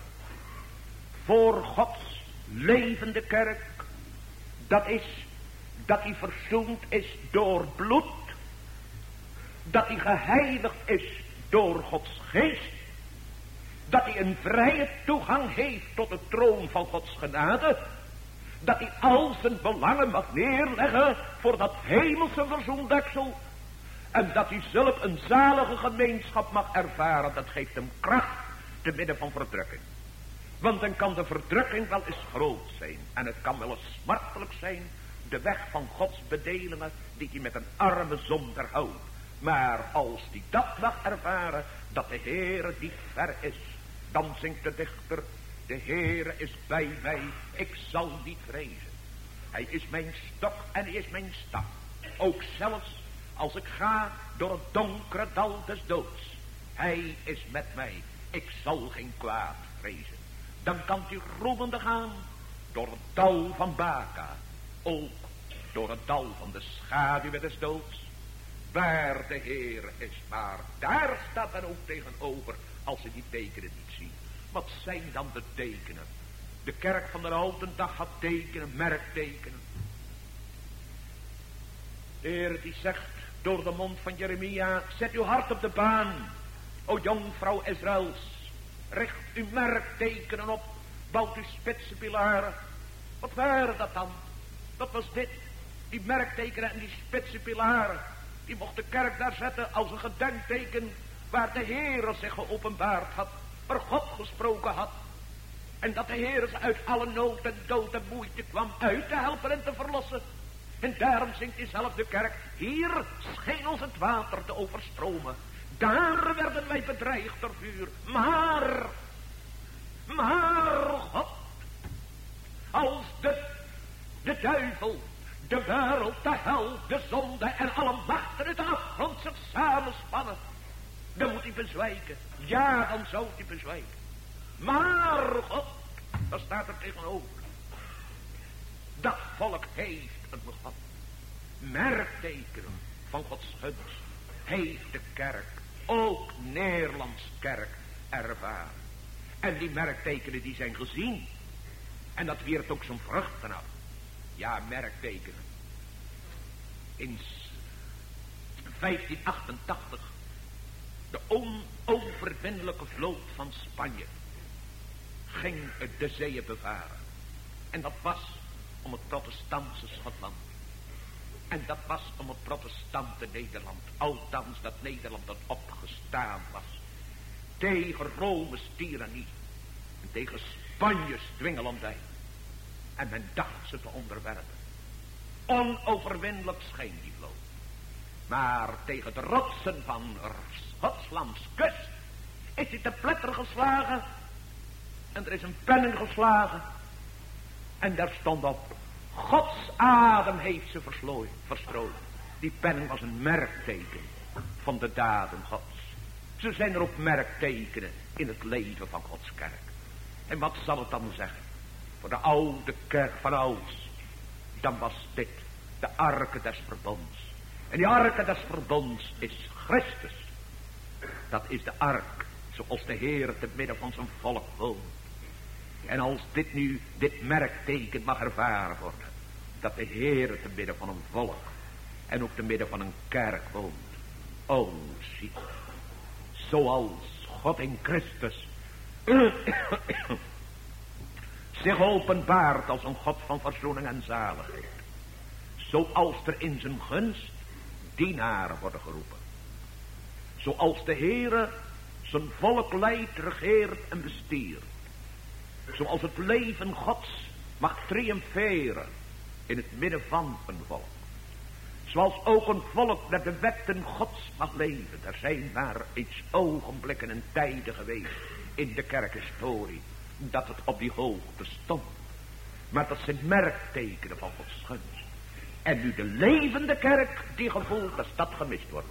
voor Gods levende kerk. Dat is dat hij verzoend is door bloed. Dat hij geheiligd is door Gods geest. Dat hij een vrije toegang heeft tot de troon van Gods genade. Dat hij al zijn belangen mag neerleggen voor dat hemelse verzoendeksel. En dat hij zulk een zalige gemeenschap mag ervaren. Dat geeft hem kracht te midden van verdrukking. Want dan kan de verdrukking wel eens groot zijn. En het kan wel eens smartelijk zijn. De weg van Gods bedelingen die hij met een arme zonder houdt. Maar als hij dat mag ervaren, dat de Heere die ver is. Dan zingt de dichter, de Heere is bij mij, ik zal niet vrezen. Hij is mijn stok en hij is mijn staf. Ook zelfs als ik ga door het donkere dal des doods. Hij is met mij, ik zal geen kwaad vrezen. Dan kan u groenende gaan door het dal van Baka. Ook door het dal van de schaduw des doods. Waar de Heer is, maar daar staat men ook tegenover als ze die tekenen niet zien. Wat zijn dan de tekenen? De kerk van de oude dag had tekenen, merktekenen. De Heer die zegt door de mond van Jeremia, zet uw hart op de baan, o jongvrouw Israëls. Richt uw merktekenen op, bouwt uw spitse pilaren. Wat waren dat dan? Dat was dit, die merktekenen en die spitse pilaren. Die mocht de kerk daar zetten als een gedenkteken waar de Heere zich geopenbaard had, waar God gesproken had. En dat de Heere ze uit alle nood en dood en moeite kwam uit te helpen en te verlossen. En daarom zingt diezelfde kerk, hier scheen ons het water te overstromen. Daar werden wij bedreigd door vuur. Maar God, als de duivel, de wereld, de hel, de zonde en alle machten uit de afgrond zich samenspannen, dan moet hij bezwijken. Ja, dan zou hij bezwijken. Maar God, daar staat er tegenover. Dat volk heeft een God. Merktekenen van Gods gunst heeft de kerk, ook Nederlands kerk, ervaren. En die merktekenen die zijn gezien. En dat wierp ook zijn vruchten af. Ja, merktekenen. In 1588, de onoverwinnelijke vloot van Spanje ging de zeeën bevaren. En dat was om het protestantse Schotland. En dat was om het protestante Nederland. Althans dat Nederland dat opgestaan was. Tegen Rome's tirannie. En tegen Spanje's dwingelandij. En men dacht ze te onderwerpen. Onoverwinnelijk scheen die vloot. Maar tegen de rotsen van Schotlands kust is hij te pletter geslagen. En er is een penning geslagen. En daar stond op, Gods adem heeft ze verstrooid. Die penning was een merkteken van de daden Gods. Ze zijn er ook merktekenen in het leven van Gods kerk. En wat zal het dan zeggen? Voor de oude kerk van ouds. Dan was dit de arke des verbonds. En die arke des verbonds is Christus. Dat is de ark zoals de Heer te midden van zijn volk woont. En als dit merkteken mag ervaren worden. Dat de Heer te midden van een volk. En ook te midden van een kerk woont. O, zie. Zoals God in Christus zich openbaart als een God van verzoening en zaligheid. Zoals er in zijn gunst dienaren worden geroepen. Zoals de Heere zijn volk leidt, regeert en bestiert. Zoals het leven Gods mag triomferen in het midden van een volk. Zoals ook een volk naar de wetten Gods mag leven. Er zijn maar iets ogenblikken en tijden geweest in de kerkhistorie dat het op die hoogte stond. Maar dat zijn merktekenen van Gods gunst. En nu de levende kerk die gevoelt dat dat gemist wordt.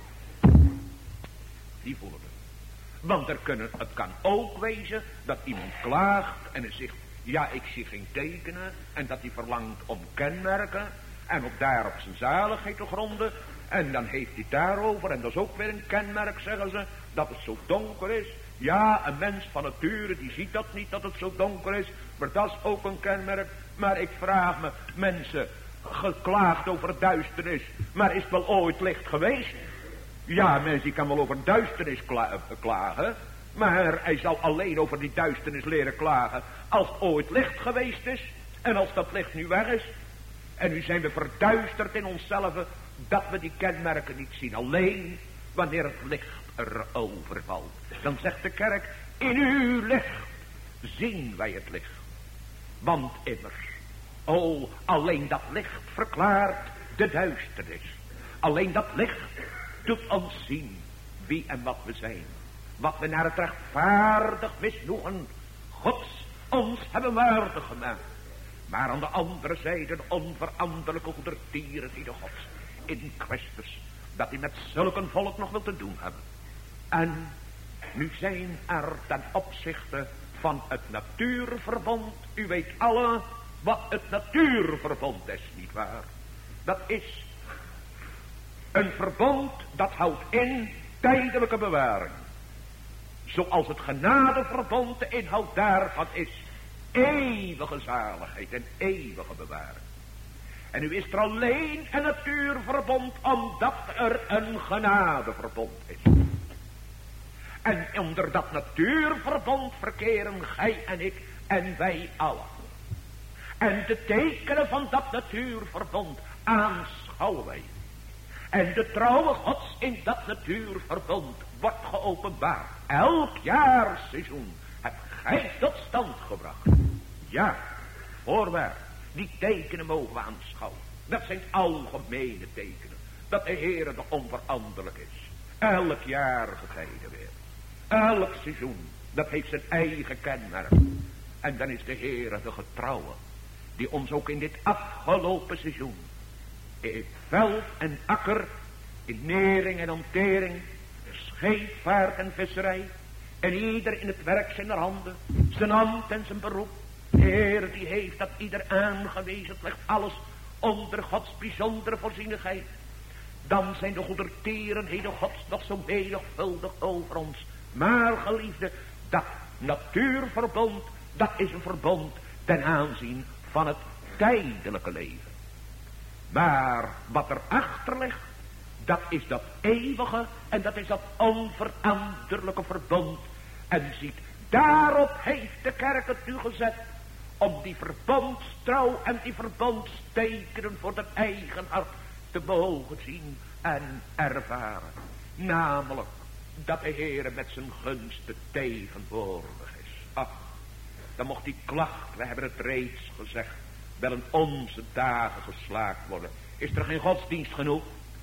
Die voelen het. Want het kan ook wezen dat iemand klaagt en hij zegt, ja, ik zie geen tekenen. En dat hij verlangt om kenmerken. En op daarop zijn zaligheid te gronden. En dan heeft hij het daarover. En dat is ook weer een kenmerk, zeggen ze. Dat het zo donker is. Ja, een mens van nature die ziet dat niet, dat het zo donker is. Maar dat is ook een kenmerk. Maar ik vraag me, mensen geklaagd over duisternis. Maar is het wel ooit licht geweest? Ja, mensen, die kan wel over duisternis klagen. Maar hij zal alleen over die duisternis leren klagen als het ooit licht geweest is. En als dat licht nu weg is. En nu zijn we verduisterd in onszelf dat we die kenmerken niet zien. Alleen wanneer het licht er overvalt. Dan zegt de kerk, in uw licht zien wij het licht. Want immers, alleen dat licht verklaart de duisternis. Alleen dat licht doet ons zien wie en wat we zijn. Wat we naar het rechtvaardig misnoegen Gods ons hebben waardig gemaakt. Maar aan de andere zijde de onveranderlijke goedertierenheid Gods in Christus. Dat hij met zulk een volk nog wil te doen hebben. En nu zijn er ten opzichte van het natuurverbond. U weet alle wat het natuurverbond is, nietwaar? Dat is een verbond dat houdt in tijdelijke bewaring. Zoals het genadeverbond de inhoud daarvan is. Eeuwige zaligheid en eeuwige bewaring. En nu is er alleen een natuurverbond omdat er een genadeverbond is. En onder dat natuurverbond verkeren gij en ik en wij allen. En de tekenen van dat natuurverbond aanschouwen wij. En de trouwe Gods in dat natuurverbond wordt geopenbaard. Elk jaarseizoen hebt gij tot stand gebracht. Ja, voorwaar, die tekenen mogen we aanschouwen. Dat zijn algemene tekenen. Dat de Heere de onveranderlijk is. Elk jaar getijden weer. Elk seizoen, dat heeft zijn eigen kenmerk. En dan is de Heere de getrouwe. Die ons ook in dit afgelopen seizoen. In veld en akker. In nering en hantering. Scheepvaart en visserij. En ieder in het werk zijn handen. Zijn ambt en zijn beroep. De Heer die heeft dat ieder aangewezen. Het legt alles onder Gods bijzondere voorzienigheid. Dan zijn de goedertierenheden Gods nog zo menigvuldig over ons. Maar geliefde, dat natuurverbond, dat is een verbond ten aanzien van het tijdelijke leven. Maar wat erachter ligt, dat is dat eeuwige en dat is dat onveranderlijke verbond. En ziet, daarop heeft de kerk het nu gezet. Om die verbondstrouw en die verbondstekenen voor het eigen hart te mogen zien en ervaren. Namelijk dat de Heere met zijn gunsten tegenwoordig is. Ach, dan mocht die klacht, we hebben het reeds gezegd, wel in onze dagen geslaakt worden. Is er geen godsdienst genoeg?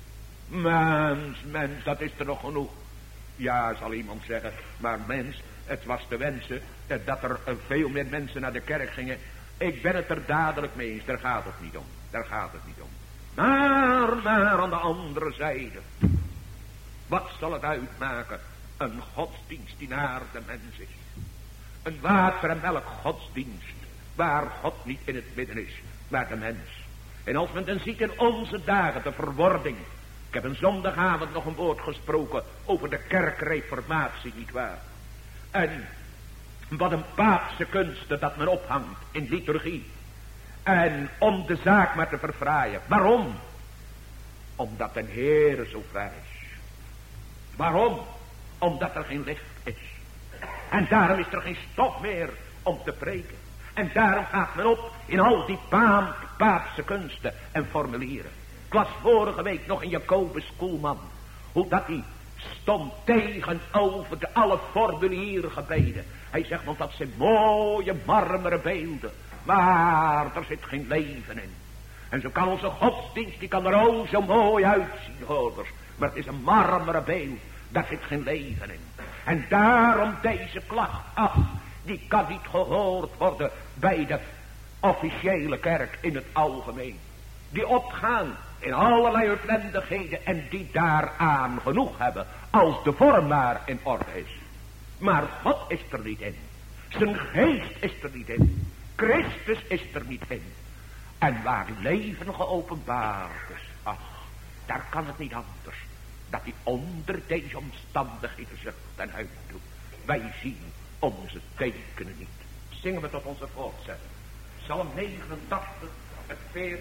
Mens, dat is er nog genoeg. Ja, zal iemand zeggen, maar mens, het was te wensen dat er veel meer mensen naar de kerk gingen. Ik ben het er dadelijk mee eens, daar gaat het niet om. Daar gaat het niet om. Maar aan de andere zijde, wat zal het uitmaken? Een godsdienst die naar de mens is. Een water- en melk godsdienst, waar God niet in het midden is, maar de mens. En als men dan ziet in onze dagen de verwording. Ik heb een zondagavond nog een woord gesproken over de kerkreformatie, nietwaar? En wat een paapse kunsten dat men ophangt in liturgie. En om de zaak maar te verfraaien. Waarom? Omdat de Heere zo ver is. Waarom? Omdat er geen licht is. En daarom is er geen stof meer om te preken. En daarom gaat men op in al die paapse kunsten en formulieren. Ik las vorige week nog in Jacobus Koelman, hoe dat hij stond tegenover de alle formuliergebeden. Hij zegt, want dat zijn mooie marmeren beelden, maar er zit geen leven in. En zo kan onze godsdienst, die kan er ook zo mooi uitzien, hoorders. Maar het is een marmeren beeld, daar zit geen leven in. En daarom deze klacht, ach, die kan niet gehoord worden bij de officiële kerk in het algemeen. Die opgaan in allerlei uitwendigheden en die daaraan genoeg hebben als de vorm maar in orde is. Maar God is er niet in. Zijn geest is er niet in. Christus is er niet in. En waar leven geopenbaard is, ach, daar kan het niet anders dat hij onder deze omstandigheden zucht en uitdoet. Wij zien onze tekenen niet. Zingen we tot onze voortzetting. Psalm 89, het 40e.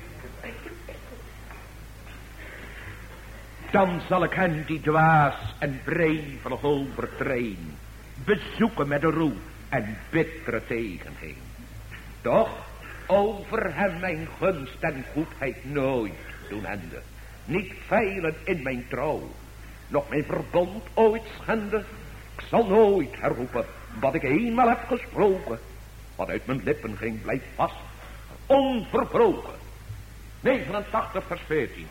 Dan zal ik hen die dwaas en wrevelig overtreden bezoeken met de roep en bittere tegenheen. Doch over hem mijn gunst en goedheid nooit doen enden. Niet veilen in mijn trouw, nog mijn verbond ooit schenden. Ik zal nooit herroepen wat ik eenmaal heb gesproken. Wat uit mijn lippen ging blijft vast, onverbroken. 89 vers 14.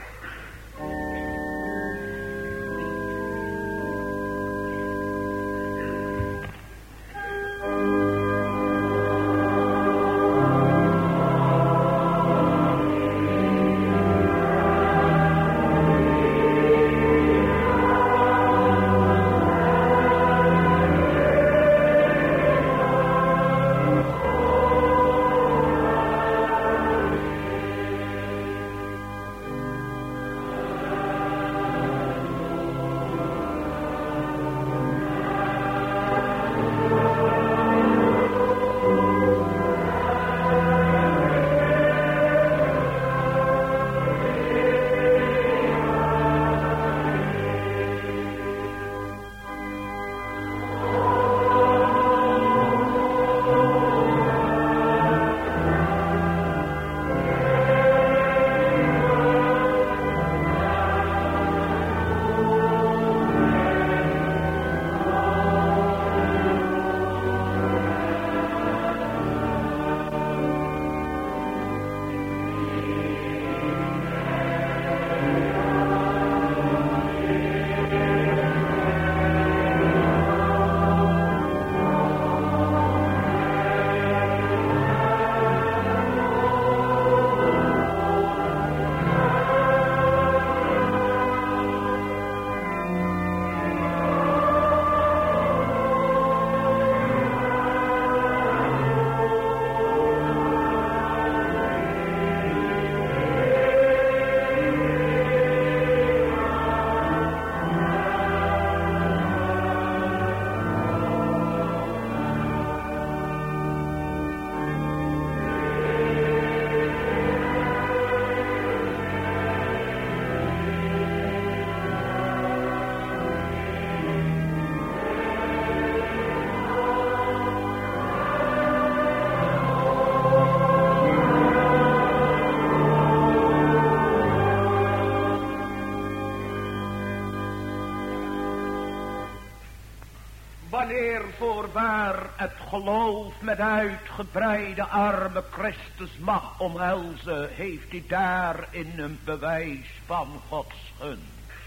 Wanneer voorwaar het geloof met uitgebreide armen Christus mag omhelzen, heeft hij daarin een bewijs van Gods gunst.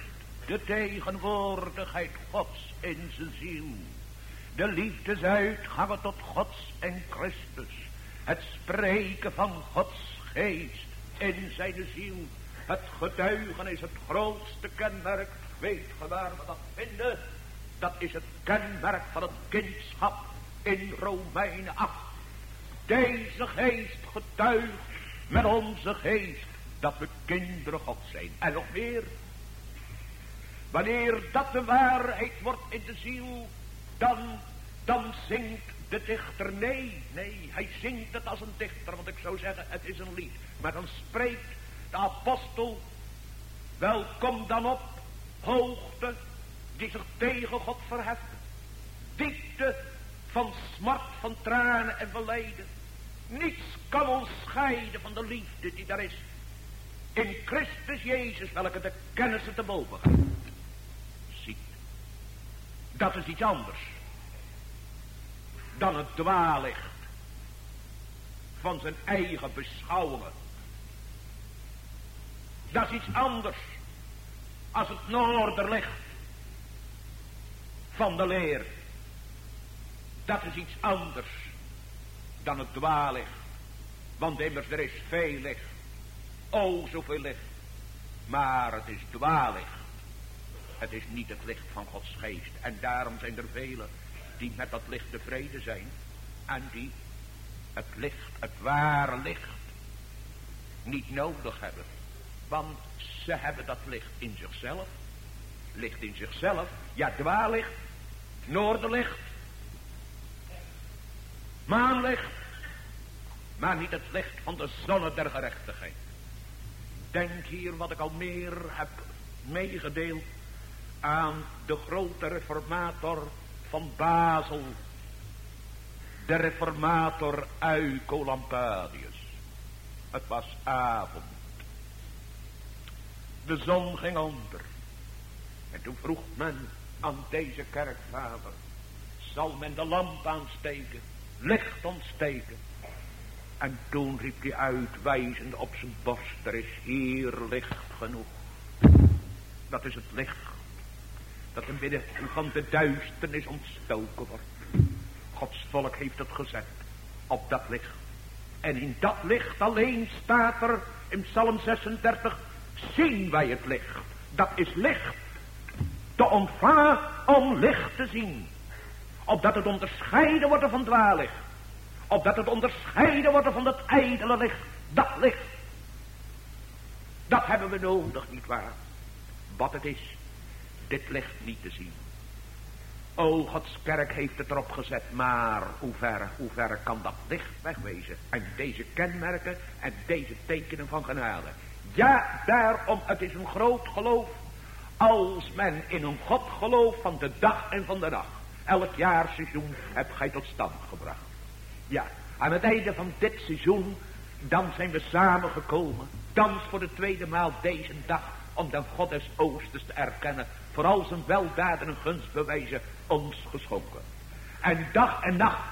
De tegenwoordigheid Gods in zijn ziel. De liefdesuitgangen tot Gods en Christus. Het spreken van Gods geest in zijn ziel. Het getuigen is het grootste kenmerk. Weet ge waar we dat vinden? Dat is het kenmerk van het kindschap in Romeinen 8. Deze geest getuigt met onze geest dat we kinderen God zijn. En nog meer. Wanneer dat de waarheid wordt in de ziel, dan zingt de dichter. Nee, hij zingt het als een dichter, want ik zou zeggen het is een lied. Maar dan spreekt de apostel, welkom dan op, hoogte, die zich tegen God verheffen. diepte van smart, van tranen en van lijden. Niets kan ons scheiden van de liefde die daar is. In Christus Jezus, welke de kennissen te boven gaat. Ziet, dat is iets anders dan het dwaallicht van zijn eigen beschouwingen. Dat is iets anders als het noorderlicht van de leer. Dat is iets anders dan het dwaallicht. Want immers er is veel licht. O, zoveel licht. Maar het is dwaallicht. Het is niet het licht van Gods geest. En daarom zijn er velen die met dat licht tevreden zijn. En die het licht, het ware licht, niet nodig hebben. Want ze hebben dat licht in zichzelf. Licht in zichzelf. Ja, dwaallicht. Noorderlicht. Maanlicht. Maar niet het licht van de zonne der gerechtigheid. Denk hier wat ik al meer heb meegedeeld aan de grote reformator van Basel. De reformator Oecolampadius. Het was avond. De zon ging onder. En toen vroeg men aan deze kerkvader: zal men de lamp aansteken, licht ontsteken? En toen riep hij uit, wijzend op zijn borst: er is hier licht genoeg. Dat is het licht dat in midden van de duisternis ontstoken wordt. Gods volk heeft het gezet op dat licht. En in dat licht alleen staat er in Psalm 36: zien wij het licht. Dat is licht. Te ontvangen om licht te zien. Opdat het onderscheiden wordt van dwaallicht. Opdat het onderscheiden wordt van dat ijdele licht. Dat licht. Dat hebben we nodig, nietwaar? Wat het is, dit licht niet te zien. O, Gods kerk heeft het erop gezet, maar hoe ver kan dat licht wegwezen? En deze kenmerken en deze tekenen van genade. Ja, daarom, het is een groot geloof. Als men in een God gelooft van de dag en van de nacht. Elk jaarseizoen hebt gij tot stand gebracht. Ja, aan het einde van dit seizoen, dan zijn we samengekomen. Thans voor de tweede maal deze dag, om de God des Oosters te erkennen. Vooral zijn weldaden en gunstbewijzen ons geschonken. En dag en nacht,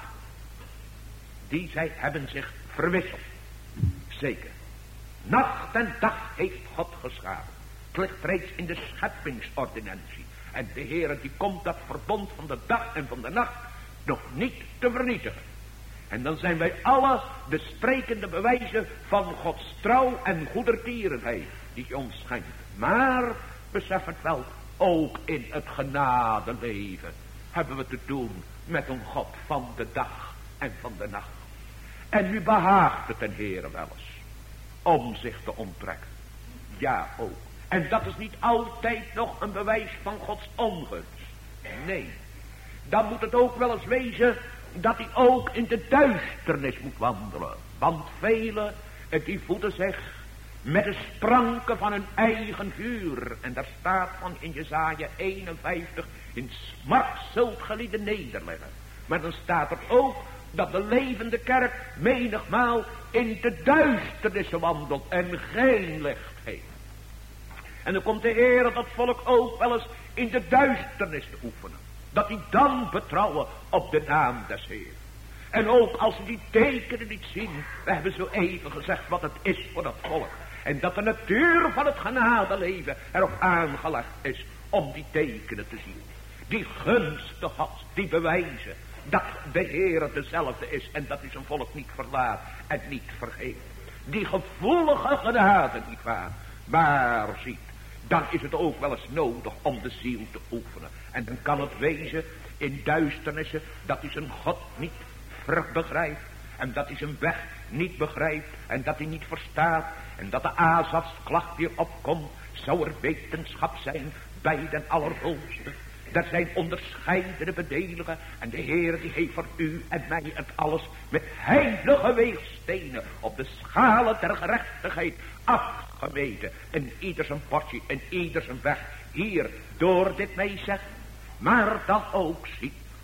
die zij hebben zich verwisseld. Zeker. Nacht en dag heeft God geschapen. Het ligt reeds in de scheppingsordinantie. En de Heere die komt dat verbond van de dag en van de nacht nog niet te vernietigen. En dan zijn wij alle de sprekende bewijzen van Gods trouw en goedertierenheid die ons schenkt. Maar, besef het wel, ook in het genadeleven hebben we te doen met een God van de dag en van de nacht. En nu behaagt het den Heere wel eens om zich te onttrekken. Ja, ook. En dat is niet altijd nog een bewijs van Gods ongunst. Nee. Dan moet het ook wel eens wezen dat hij ook in de duisternis moet wandelen. Want velen die voeden zich met de spranken van hun eigen vuur. En daar staat van in Jesaja 51: in smart zult gelieden nederleggen. Maar dan staat er ook dat de levende kerk menigmaal in de duisternissen wandelt en geen licht heeft. En dan komt de Heer dat volk ook wel eens in de duisternis te oefenen. Dat die dan betrouwen op de naam des Heeren. En ook als ze die tekenen niet zien. We hebben zo even gezegd wat het is voor dat volk. En dat de natuur van het genadeleven erop aangelegd is om die tekenen te zien. Die gunsten Gods, die bewijzen dat de Heere dezelfde is. En dat hij zijn volk niet verlaat en niet vergeet. Die gevoelige genade, nietwaar. Maar ziet, dan is het ook wel eens nodig om de ziel te oefenen. En dan kan het wezen in duisternissen dat hij zijn God niet begrijpt. En dat hij zijn weg niet begrijpt. En dat hij niet verstaat. En dat de Asafs klacht weer opkomt. Zou er wetenschap zijn bij den Allerhoogste. Dat zijn onderscheidene bedeligen. En de Heer die heeft voor u en mij het alles met heilige weegstenen op de schalen der gerechtigheid afgemeten. En ieder zijn portie en ieder zijn weg. Hier door dit mij zegt. Maar dan ook ziet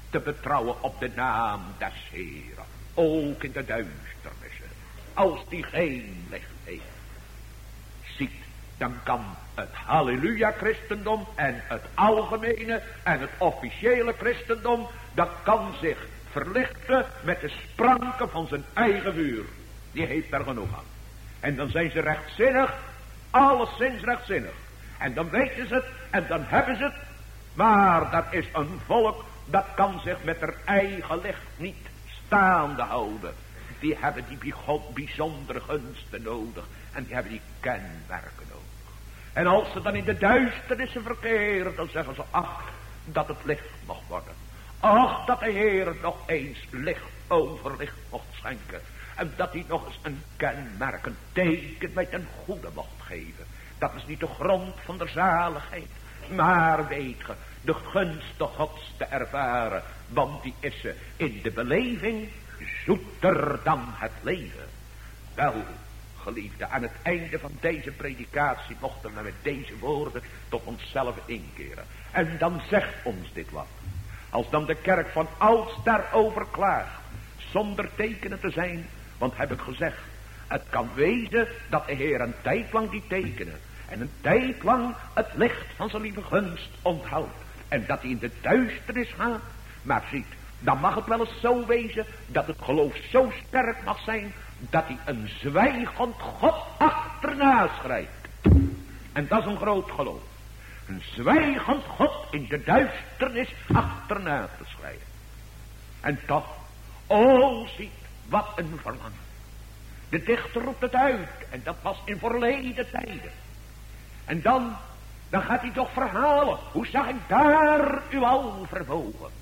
te betrouwen op de naam des Heeren. Ook in de duisternissen. Als die geen licht heeft. Ziet, dan kan het halleluja christendom en het algemene en het officiële christendom, dat kan zich verlichten met de spranken van zijn eigen vuur. Die heeft daar genoeg aan. En dan zijn ze rechtzinnig, alleszins rechtzinnig. En dan weten ze het en dan hebben ze het. Maar dat is een volk dat kan zich met haar eigen licht niet staande houden. Die hebben die God bijzondere gunsten nodig. En die hebben die kenmerken nodig. En als ze dan in de duisternissen verkeren, dan zeggen ze, ach, dat het licht mocht worden. Ach, dat de Heer nog eens licht over licht mocht schenken. En dat hij nog eens een kenmerk, een teken met een goede mocht geven. Dat is niet de grond van de zaligheid. Maar weet ge, de gunste Gods te ervaren. Want die is ze in de beleving zoeter dan het leven. Wel, geliefde, aan het einde van deze predikatie mochten we met deze woorden tot onszelf inkeren. En dan zegt ons dit wat. Als dan de kerk van ouds daarover klaagt, zonder tekenen te zijn, want heb ik gezegd, het kan wezen dat de Heer een tijd lang die tekenen en een tijd lang het licht van zijn lieve gunst onthoudt. En dat hij in de duisternis gaat. Maar ziet, dan mag het wel eens zo wezen dat het geloof zo sterk mag zijn dat hij een zwijgend God achterna schrijft. En dat is een groot geloof. Een zwijgend God in de duisternis achterna te schrijven. En toch, o ziet, wat een verlangen. De dichter roept het uit. En dat was in verleden tijden. En dan gaat hij toch verhalen. Hoe zag ik daar u al vermogen?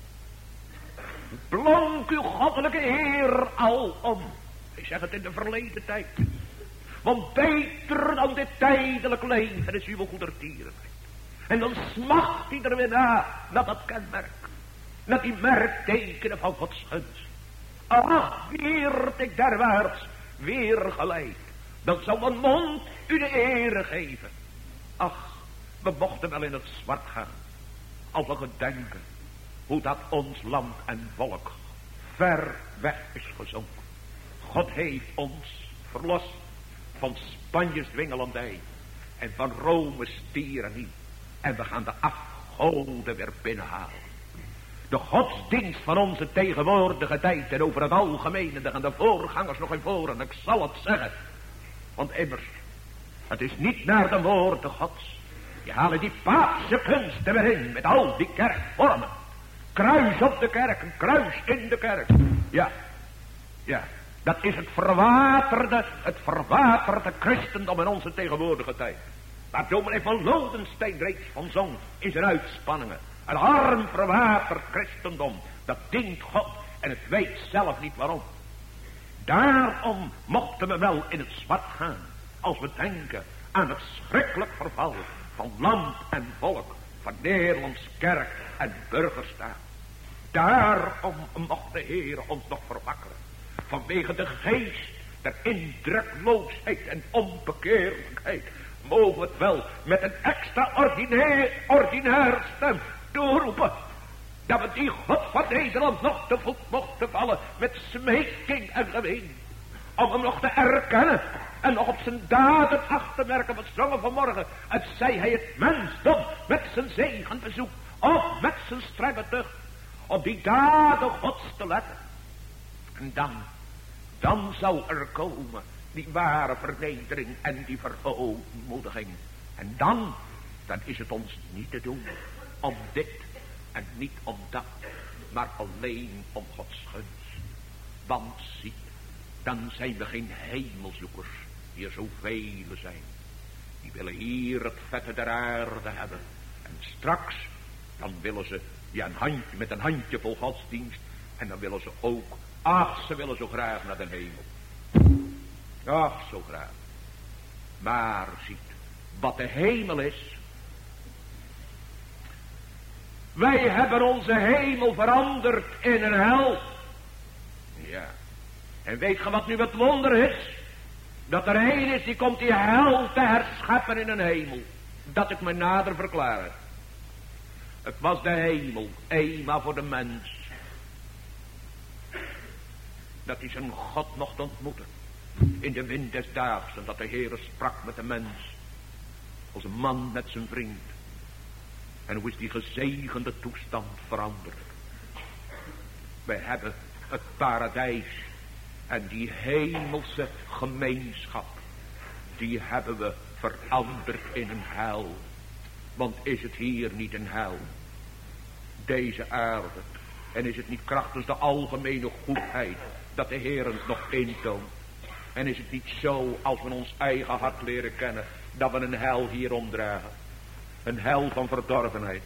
Blonk uw goddelijke Heer al om. Ik zeg het in de verleden tijd. Want beter dan dit tijdelijk leven is uw goedertierenheid. En dan smacht hij er weer naar dat kenmerk. Naar die merktekenen van Gods gunst. Ach, weert ik derwaarts weer geleid. Dan zal mijn mond u de ere geven. Ach, we mochten wel in het zwart gaan. Als we gedenken hoe dat ons land en volk ver weg is gezonken. God heeft ons verlost van Spanjes dwingelandij en van Rome's tirannie. En we gaan de afgoden weer binnenhalen. De godsdienst van onze tegenwoordige tijd en over het algemeen, daar gaan de voorgangers nog in voor en ik zal het zeggen. Want immers, het is niet naar de woorden Gods. Die halen die paapse kunsten weer in met al die kerkvormen. Kruis op de kerk, een kruis in de kerk. Ja, dat is het verwaterde christendom in onze tegenwoordige tijd. Waar dominee van Lodenstein reeds van zong in zijn uitspanningen. Een arm verwaterd christendom, dat dient God en het weet zelf niet waarom. Daarom mochten we wel in het zwart gaan, als we denken aan het schrikkelijk verval van land en volk, van Nederlands kerk en burgerstaat. Daarom mocht de Heer ons nog verwakkeren, vanwege de geest der indrukloosheid en onbekeerlijkheid, mogen we het wel met een extraordinaire stem doorroepen, dat we die God van Nederland nog te voet mochten vallen met smeking en geween, om hem nog te erkennen en nog op zijn daden acht te merken. We zongen vanmorgen, het zij hij het mensdom met zijn zegen bezoekt of met zijn strenge tucht, op die daden Gods te letten. En dan zou er komen die ware vernedering en die verootmoediging. En dan is het ons niet te doen om dit en niet om dat, maar alleen om Gods gunst. Want zie, dan zijn we geen hemelzoekers, die er zoveel zijn. Die willen hier het vette der aarde hebben. En straks, dan willen ze met een handje vol godsdienst. En dan willen ze ook, ze willen zo graag naar de hemel. Ach, zo graag. Maar ziet, wat de hemel is. Wij hebben onze hemel veranderd in een hel. Ja. En weet je wat nu het wonder is? Dat er een is die komt die hel te herscheppen in een hemel. Dat ik me nader verklaar. Het was de hemel, eenmaal voor de mens. dat hij zijn God mocht ontmoeten. In de wind des daags, en dat de Heere sprak met de mens. Als een man met zijn vriend. En hoe is die gezegende toestand veranderd. Wij hebben het paradijs. En die hemelse gemeenschap. Die hebben we veranderd in een hel. Want is het hier niet een hel? Deze aarde. En is het niet krachtens de algemene goedheid. Dat de Heer het nog intoont. En is het niet zo als we ons eigen hart leren kennen. Dat we een hel hier omdragen. Een hel van verdorvenheid.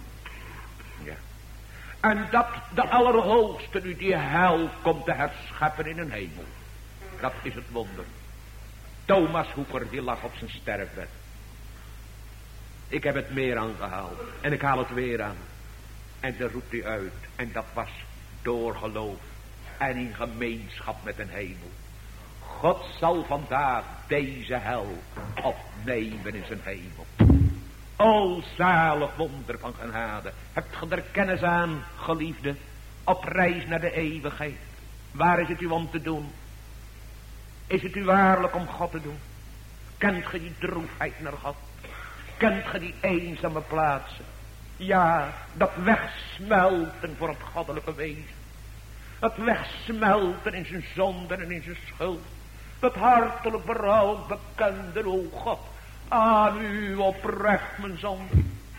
Ja. En dat de Allerhoogste nu die hel komt te herscheppen in een hemel. Dat is het wonder. Thomas Hoeker die lag op zijn sterfbed. Ik heb het meer aangehaald. En ik haal het weer aan. En daar roept hij uit. En dat was door geloof. En in gemeenschap met een hemel. God zal vandaag deze hel opnemen in zijn hemel. O zalig wonder van genade. Hebt ge er kennis aan, geliefde, op reis naar de eeuwigheid? Waar is het u om te doen? Is het u waarlijk om God te doen? Kent ge die droefheid naar God? Kent ge die eenzame plaatsen? Ja, dat wegsmelten voor het goddelijke wezen. Dat wegsmelten in zijn zonden en in zijn schuld. Dat hartelijk berouw bekenden, o God, aan u oprecht mijn zonde.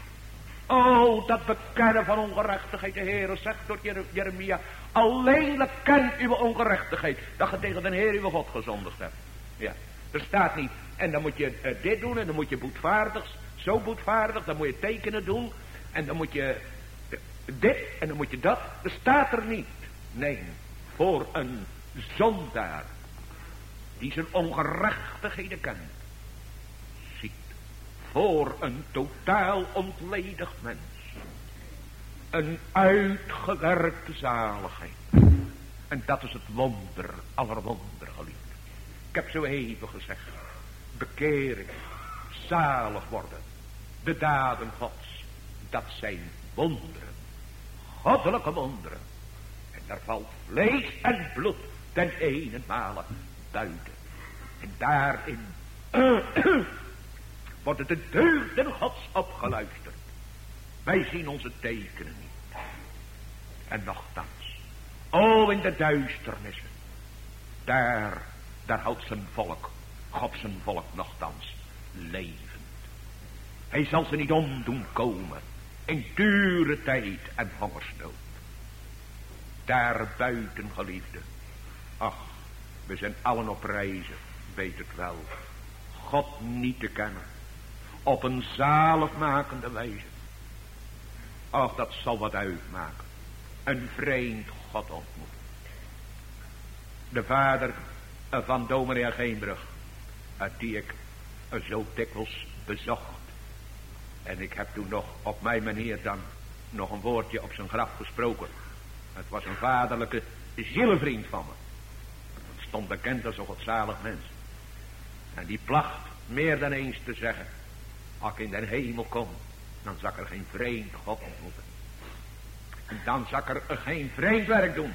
O, dat bekennen van ongerechtigheid, de Heer zegt door Jeremia, alleenlijk kent uw ongerechtigheid, dat je tegen de Heer uw God gezondigd hebt. Ja, er staat niet, en dan moet je dit doen, en dan moet je boetvaardig, zo boetvaardig, dan moet je tekenen doen, en dan moet je dit, en dan moet je dat. Er staat er niet. Nee, voor een zondaar, die zijn ongerechtigheden kent, ziet, voor een totaal ontledigd mens, een uitgewerkte zaligheid. En dat is het wonder, aller wonder, geliefd. Ik heb zo even gezegd, bekering, zalig worden, de daden Gods, dat zijn wonderen, goddelijke wonderen. En daar valt vlees en bloed ten enenmale buiten. En daarin worden de deugden Gods opgeluisterd. Wij zien onze tekenen niet. En nochtans, o in de duisternissen, daar houdt zijn volk, God zijn volk nochtans levend. Hij zal ze niet omdoen komen in dure tijd en hongersnood. Daar buiten, geliefde, ach, we zijn allen op reizen, weet het wel, God niet te kennen, op een zaligmakende wijze. Ach, dat zal wat uitmaken, een vreemd God ontmoeten. De vader van dominee Geenbrug, die ik zo dikwijls bezocht. En ik heb toen nog op mijn manier dan nog een woordje op zijn graf gesproken. Het was een vaderlijke zielevriend van me. Het stond bekend als een godzalig mens. En die placht meer dan eens te zeggen, als ik in de hemel kom, dan zal ik er geen vreemd God ontmoeten. En dan zal ik er geen vreemd werk doen.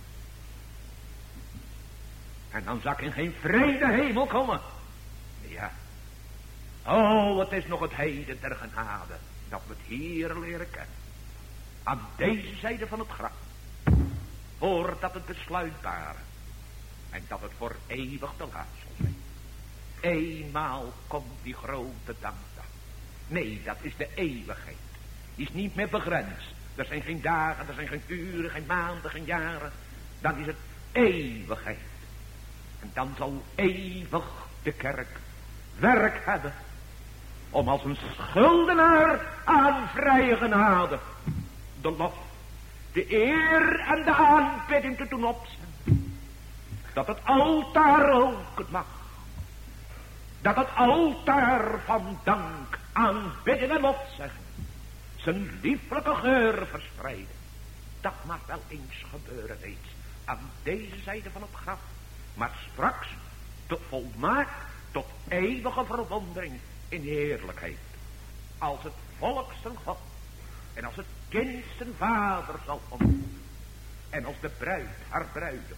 En dan zal ik in geen vreemde hemel komen. Ja. Oh, het is nog het heden der genade, dat we het hier leren kennen. Aan deze zijde van het graf. Voordat het besluitbare. En dat het voor eeuwig te laat zal zijn. Eenmaal komt die grote dankdag. Nee, dat is de eeuwigheid. Die is niet meer begrensd. Er zijn geen dagen, er zijn geen uren, geen maanden, geen jaren. Dan is het eeuwigheid. En dan zal eeuwig de kerk werk hebben. Om als een schuldenaar aan vrije genade de lof, de eer en de aanbidding te doen opzetten. Dat het altaar ook het mag. Dat het altaar van dank, aanbidding en opzeggen zijn lieflijke geur verspreiden. Dat mag wel eens gebeuren reeds aan deze zijde van het graf. Maar straks tot volmaakt, tot eeuwige verwondering in heerlijkheid. Als het volk zijn God en als het kind zijn vader zal ontmoeten. En als de bruid haar bruidegom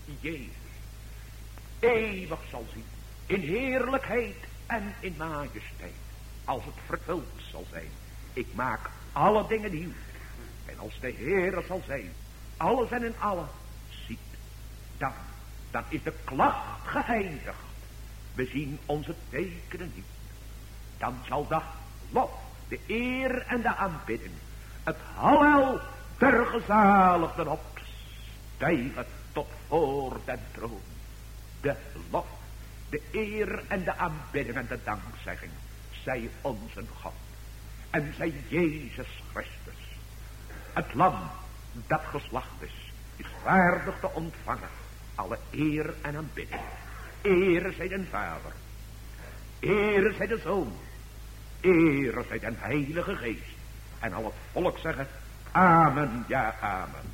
Jezus eeuwig zal zien, in heerlijkheid en in majesteit, als het vervuld zal zijn. Ik maak alle dingen nieuw. En als de Heere zal zijn, alles en in alle, ziet, dan is de klacht geëindigd. We zien onze tekenen niet. Dan zal de lof, de eer en de aanbidding, het hallel der gezaligden opstijgen tot voor den troon. De lof, de eer en de aanbidding en de dankzegging zij onze God. En zij Jezus Christus, het lam dat geslacht is waardig te ontvangen alle eer en aanbidding. Ere zij den Vader, ere zij de Zoon, ere zij den Heilige Geest. En al het volk zeggen, amen, ja, amen.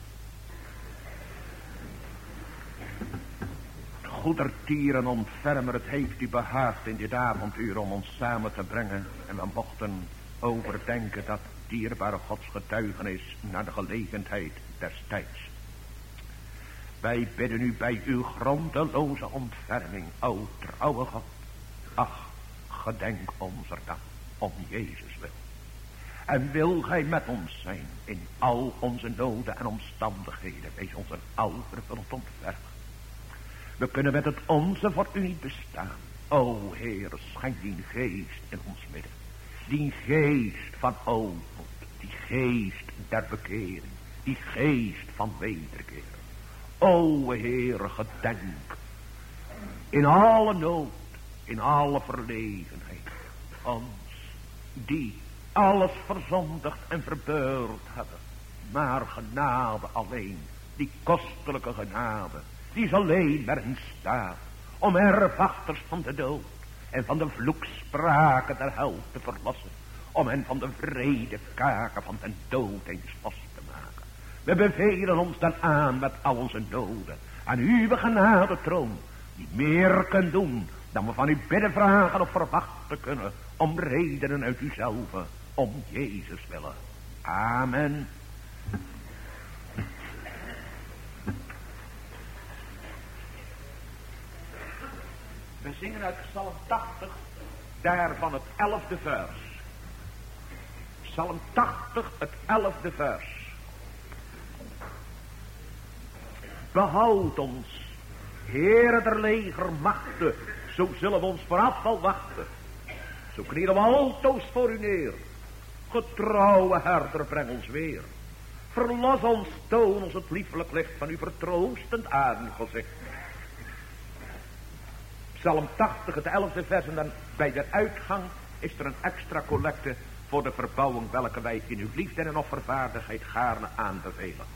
Goedertieren ontfermer, het heeft u behaagd in dit avonduur om ons samen te brengen. En we mochten overdenken dat dierbare Gods getuigenis naar de gelegenheid des tijds. Wij bidden u bij uw grondeloze ontferming, o trouwe God. Ach, gedenk ons er dan om Jezus wil. En wil gij met ons zijn in al onze noden en omstandigheden. Wees ons een alvervuld ontfermen. We kunnen met het onze voor u niet bestaan. O Heer, schenk die geest in ons midden. Die geest van overvloed. Die geest der bekering. Die geest van wederkeer. O Heer, gedenk. In alle nood. In alle verlegenheid. Ons. Die alles verzondigd en verbeurd hebben. Maar genade alleen. Die kostelijke genade. Die is alleen maar in staat om erfwachters van de dood en van de vloekspraken der hel te verlossen. Om hen van de vrede kaken van den dood eens los te maken. We bevelen ons dan aan met al onze noden aan uw genade troon. Die meer kunt doen dan we van u bidden, vragen of verwachten kunnen. Om redenen uit uzelf, om Jezus willen. Amen. We zingen uit Psalm 80, daarvan het 11e vers. Psalm 80, het 11e vers. Behoud ons, Heere der legermachten, zo zullen we ons vooraf wel wachten. Zo knielen we altoos voor u neer. Getrouwe herder, breng ons weer. Verlos ons, toon ons het lieflijk licht van uw vertroostend aangezicht. Psalm 80, het 11e vers, en dan bij de uitgang is er een extra collecte voor de verbouwing welke wij in uw liefde en offervaardigheid gaarne aanbevelen.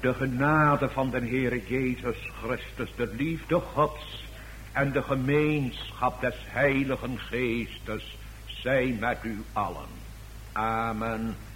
De genade van de Heere Jezus Christus, de liefde Gods en de gemeenschap des Heiligen Geestes zij met u allen. Amen.